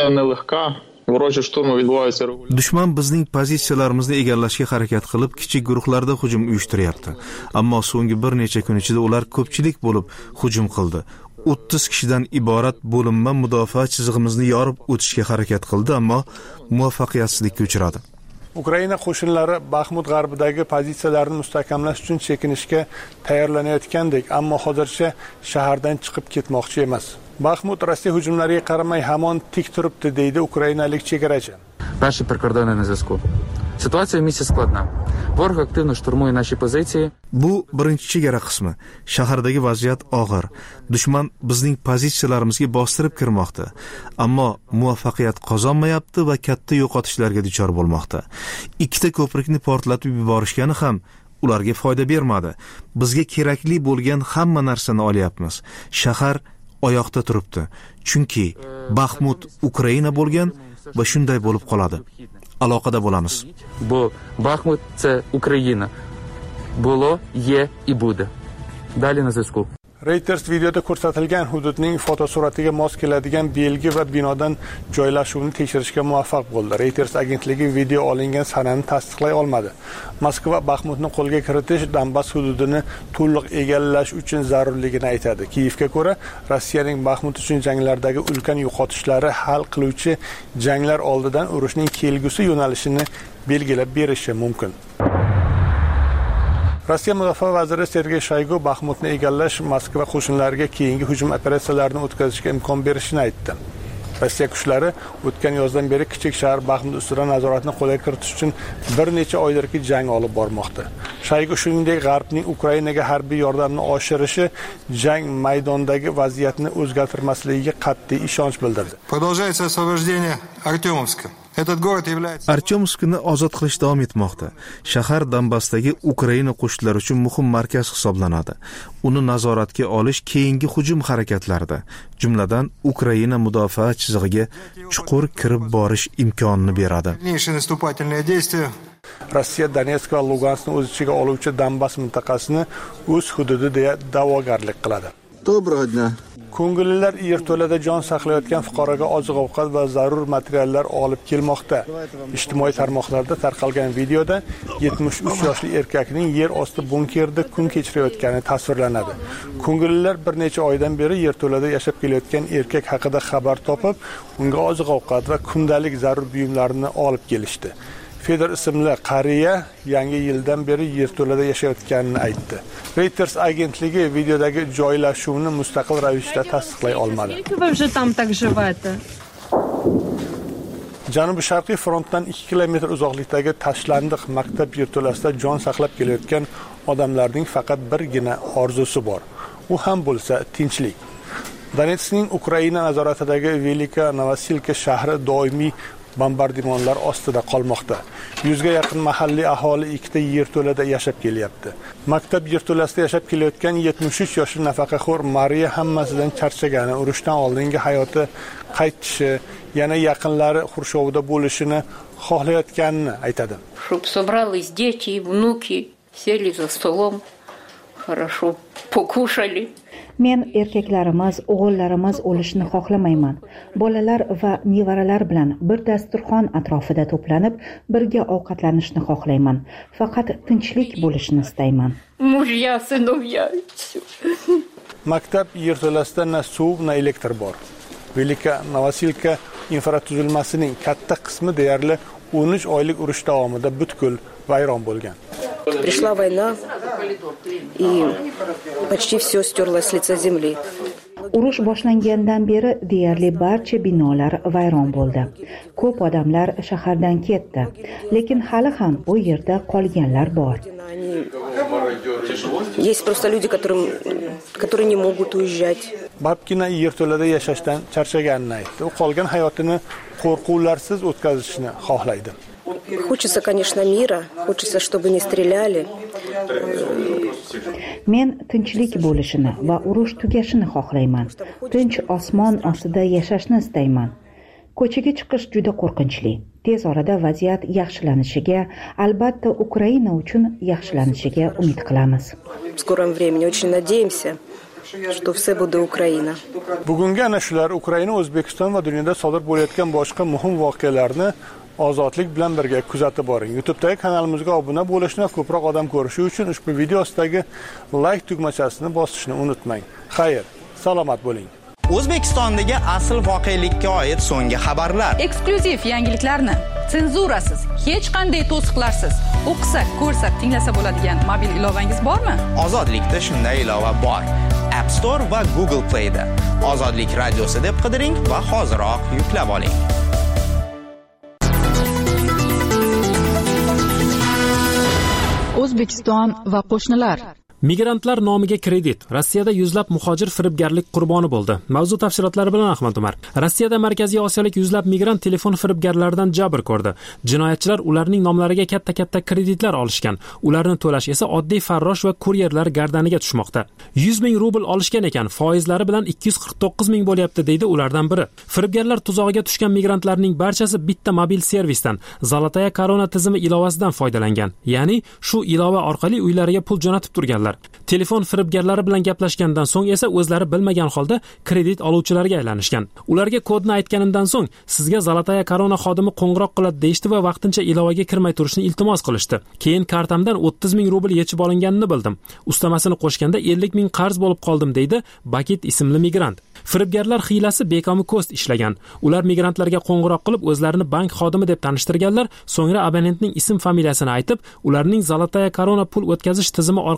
Dushman bizning pozitsiyalarimizni egallashga harakat qilib, kichik guruhlarda hujum uyushtiryapti. Ammo so'nggi bir necha kun ichida ular ko'pchilik bo'lib hujum qildi. o'ttiz kishidan iborat bo'linma mudofaa chizig'imizni yorib o'tishga harakat qildi, ammo muvaffaqiyatsizlikka uchradi. Ukraina qo'shinlari Baxmut g'arbidagi pozitsiyalarini mustahkamlash uchun chekinishga tayyorlanayotgandek, ammo hozircha shahardan chiqib ketmoqchi emas. Baxmut Rossiya hujumlariga qaramay hamon tik turibdi, deydi ukrainalik chegarachi. Наші прикордонні на зв'язку. Ситуація в місті складна. Ворог активно штурмує наші позиції. Bu birinchi chegara qismi. Shahardagi vaziyat og'ir. Dushman bizning pozitsiyalarimizga bostirib kirmoqda, ammo muvaffaqiyat qozonmayapti va katta yo'qotishlarga duchor bo'lmoqda. Ikkita ko'prikni portlatib yuborishgani ham ularga foyda bermadi. Bizga kerakli bo'lgan hamma narsani olyapmiz. Shahar oyoqda turibdi. Chunki Baxmut Ukraina bo'lgan va shunday bo'lib qoladi. Aloqada bo'lamiz. Бо Бахмут це Україна. Було, є і буде. Далі на зв'язку. Reuters videoda ko'rsatilgan hududning fotosuratiga mos keladigan belgi va binodan joylashuvni tekshirishga muvaffaq bo'ldi. Reuters agentligi video olingan sanani tasdiqlay olmadi. Moskva Baxmutni qo'lga kiritish Donbass hududini to'liq egallash uchun zarurligini aytadi. Kiyevga ko'ra, Rossiyaning Baxmut uchun janglardagi ulkan yo'qotishlari hal qiluvchi janglar oldidan urushning kelgusi yo'nalishini belgilab berishi mumkin. Rossiya mudofaa vaziri Sergey Shoygu Baxmutni egallash Moskva qo'shinlariga keyingi hujum operatsiyalarini o'tkazishga imkon berishini aytdi. Rossiya kuchlari o'tgan yozdan beri kichik shahar Baxmut ustidan nazoratni qo'lga kiritish uchun bir necha oydirki jang olib bormoqda. Shoygu shuningdek G'arbning Ukrainaga harbiy yordamni oshirishi jang maydonidagi vaziyatni o'zgartirmasligiga qat'iy ishonch bildirdi. Продолжается освобождение Артемовска. Этот город является Artyomskni ozod qilish davom etmoqda. Shahar Donbassdagi Ukraina qo'shinlari uchun muhim markaz hisoblanadi. Uni nazoratga olish keyingi hujum harakatlarida, jumladan Ukraina mudofaa chizig'iga chuqur kirib borish imkonini beradi. дальнейшие наступательные действия. Rossiya Donetsk va Luganskni o'z ichiga oluvchi Donbass mintaqasini o'z hududi deya da'vogarlik qiladi. Доброго дня. Ko'ngillilar yerto'lada jon saqlayotgan fuqaroga oziq-ovqat va zarur materiallar olib kelmoqda. Ijtimoiy tarmoqlarda tarqalgan videoda yetmish uch yoshli erkakning yer osti bunkerda kun kechirayotgani tasvirlanadi. Ko'ngillilar bir necha oydan beri yerto'lada yashab kelayotgan erkak haqida xabar topib, unga oziq-ovqat va kundalik zarur buyumlarni olib kelishdi. Fedor ismli qariya yangi yildan beri yerto'lada yashayotganini aytdi. Reuters agentligi videodagi joylashuvni mustaqil ravishda tasdiqlay olmadi. Janubiy sharqiy frontdan ikki kilometr uzoqlikdagi tashlandiq maktab yerto'lasida jon saqlab kelayotgan odamlarning faqat birgina orzusi bor. U ham bo'lsa tinchlik. Donetskning Ukraina nazoratidagi Velika Novosilka shahri doimiy bombardimonlar ostida qolmoqda. Yuzga yaqin mahalliy aholi ikkita yerto'lada yashab kelyapti. Maktab yerto'lasida yashab kelayotgan yetmish uch yoshli nafaqaxo'r Mariya hammasidan charchagani, urushdan oldingi hayoti qaytishi, yana yaqinlari xurshovida bo'lishini xohlayotganini aytadi. Чтоб собрались дети и внуки, сели за столом, хорошо покушали. Men erkaklarimiz, o'g'illarimiz o'lishini xohlamayman. Bolalar va nevaralar bilan bir dasturxon atrofida to'planib, birga ovqatlanishni xohlayman. Faqat tinchlik bo'lishini istayman. Mujya, sinovya. Maktab yerto'lasida na suv, na elektr bor. Velika Novosilka infratuzilmasining katta qismi deyarli o'n uch oylik urush davomida butkul vayron bo'lgan. Пришла война, и почти все стерлось с лица земли. Urush boshlangandan beri deyarli barcha binolar vayron bo'ldi. Ko'p odamlar shahardan ketdi, lekin hali ham u yerda qolganlar bor. Есть просто люди, которым, которые не могут уезжать. Babkina yerto'lada yashashdan charchaganini aytdi. U qolgan hayotini qo'rquvlarsiz o'tkazishni xohlaydi. Хочется, конечно, мира, хочется, чтобы не стреляли. Men tinchlik bo'lishini va urush tugashini xohlayman. Tinch osmon ostida yashashni istayman. Ko'chaga chiqish juda qo'rqinchli. Tez orada vaziyat yaxshilanishiga, albatta Ukraina uchun yaxshilanishiga umid qilamiz. В скором времени очень надеемся, что все будет Украина. Bugungi ana shular Ukraina, O'zbekiston va dunyoda sodir bo'layotgan boshqa muhim voqealarni ozodlik bilan birga kuzatib boring. YouTube'dagi kanalimizga obuna bo'lishni va ko'proq odam ko'rishi uchun ushbu video ostidagi like tugmachasini bosishni unutmang. Xayr, salomat bo'ling. O'zbekistondagi asl voqelikka oid so'nggi xabarlar. Eksklyuziv yangiliklarni senzurasiz, hech qanday to'siqlarsiz o'qisak, ko'rsak, tinglasa bo'ladigan mobil ilovangiz bormi? Ozodlikda shunday ilova bor. App Store va Google Play da. Ozodlik radiosi deb qidiring va hoziroq yuklab oling. O'zbekiston va qo'shnilar. Migrantlar nomiga kredit. Rossiyada yuzlab muhojir firibgarlik qurboni bo'ldi. Mavzu tafsilotlari bilan Ahmad Umar. Rossiyada Markaziy Osiyolik yuzlab migrant telefon firibgarlaridan jabr ko'rdi. Jinoyatchilar ularning nomlariga katta-katta kreditlar olishgan. Ularni to'lash esa oddiy farrosh va kuryerlar gardaniga tushmoqda. yuz ming rubl olishgan ekan, foizlari bilan ikki yuz qirq to'qqiz ming bo'lyapti, deydi ulardan biri. Firibgarlar tuzog'iga tushgan migrantlarning barchasi bitta mobil servisdan, Zolotaya Korona tizimi ilovasidan foydalangan. Ya'ni shu ilova orqali uylariga pul jo'natib turganlar. Telefon firibgarlari bilan gaplashgandan so'ng esa o'zlari bilmagan holda kredit oluvchilarga aylanishgan. Ularga kodni aytganimdan so'ng sizga Zolotaya Korona xodimi qo'ng'iroq qiladi deyishdi va vaqtincha ilovaga kirmay turishni iltimos qilishdi. Keyin kartamdan o'ttiz ming rubl yechib olinganini bildim. Ustamasini qo'shganda ellik ming qarz bo'lib qoldim, deydi Bakit ismli migrant. Firibgarlar hiylasi bekomi ko'st ishlagan. Ular migrantlarga qo'ng'iroq qilib o'zlarini bank xodimi deb tanishtirganlar, so'ngra abonentning ism familiyasini aytib, ularning Zolotaya Korona pul o'tkazish tizimi orqali bajargan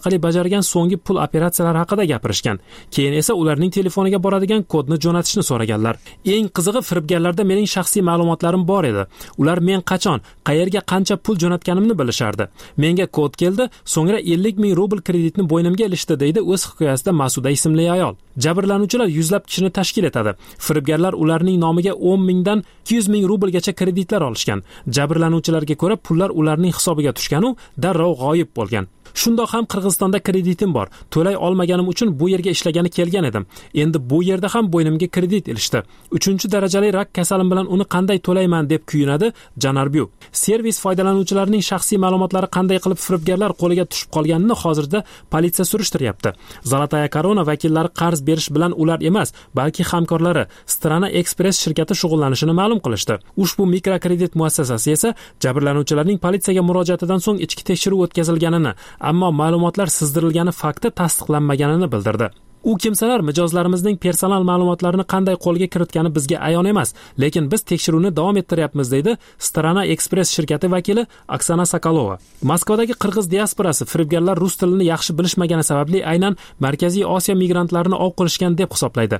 bajargan so'nggi pul operatsiyalari haqida gapirishgan. Keyin esa ularning telefoniga boradigan kodni jo'natishni so'raganlar. Eng qizig'i, firibgarlarda mening shaxsiy ma'lumotlarim bor edi. Ular men qachon, qayerga qancha pul jo'natganimni bilishardi. Menga kod keldi, so'ngra ellik ming rubl kreditni bo'ynimga ilishdi, deydi o'z hikoyasida Masuda ismli ayol. Jabrlanuvchilar yuzlab kishini tashkil etadi. Firibgarlar ularning nomiga o'n mingdan ikki yuz ming rublgacha kreditlar olishgan. Jabrlanuvchilarga ko'ra, pullar ularning hisobiga tushgan u darrov g'oyib bo'lgan. Shundoq ham Qirg'izistonda kreditim bor. To'lay olmaganim uchun bu yerga ishlagani kelgan edim. Endi bu yerda ham bo'ynimga kredit ilishdi. uchinchi darajali rak kasalim bilan uni qanday to'layman deb kuyunadi Janarbiu. Servis foydalanuvchilarining shaxsiy ma'lumotlari qanday qilib firibgarlar qo'liga tushib qolganini hozirda politsiya surishtiryapti. Zolotaya Korona vakillari qarz berish bilan ular emas, balki hamkorlari Strana Express shirkati shug'ullanishini ma'lum qilishdi. Ushbu mikrokredit muassasasi esa jabrlanuvchilarning politsiyaga murojaatidan so'ng ichki tekshiruv o'tkazilganini, ammo ma'lumotlar sizdirilgani fakti tasdiqlanmaganini bildirdi. U kimsalar mijozlarimizning personal ma'lumotlarini qanday qo'lga kiritgani bizga ayon emas, lekin biz tekshiruvni davom ettiryapmiz, deydi Strana Express shirkati vakili Oksana Sokolova. Moskvadagi qirg'iz diasporasi firibgarlar rus tilini yaxshi bilishmagani sababli aynan Markaziy Osiyo migrantlarini ov qilishgan deb hisoblaydi.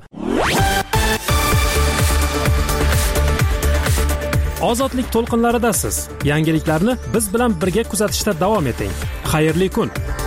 Ozodlik to'lqinlaridasiz. Yangiliklarni biz bilan birga kuzatishda davom eting. Xayrli kun.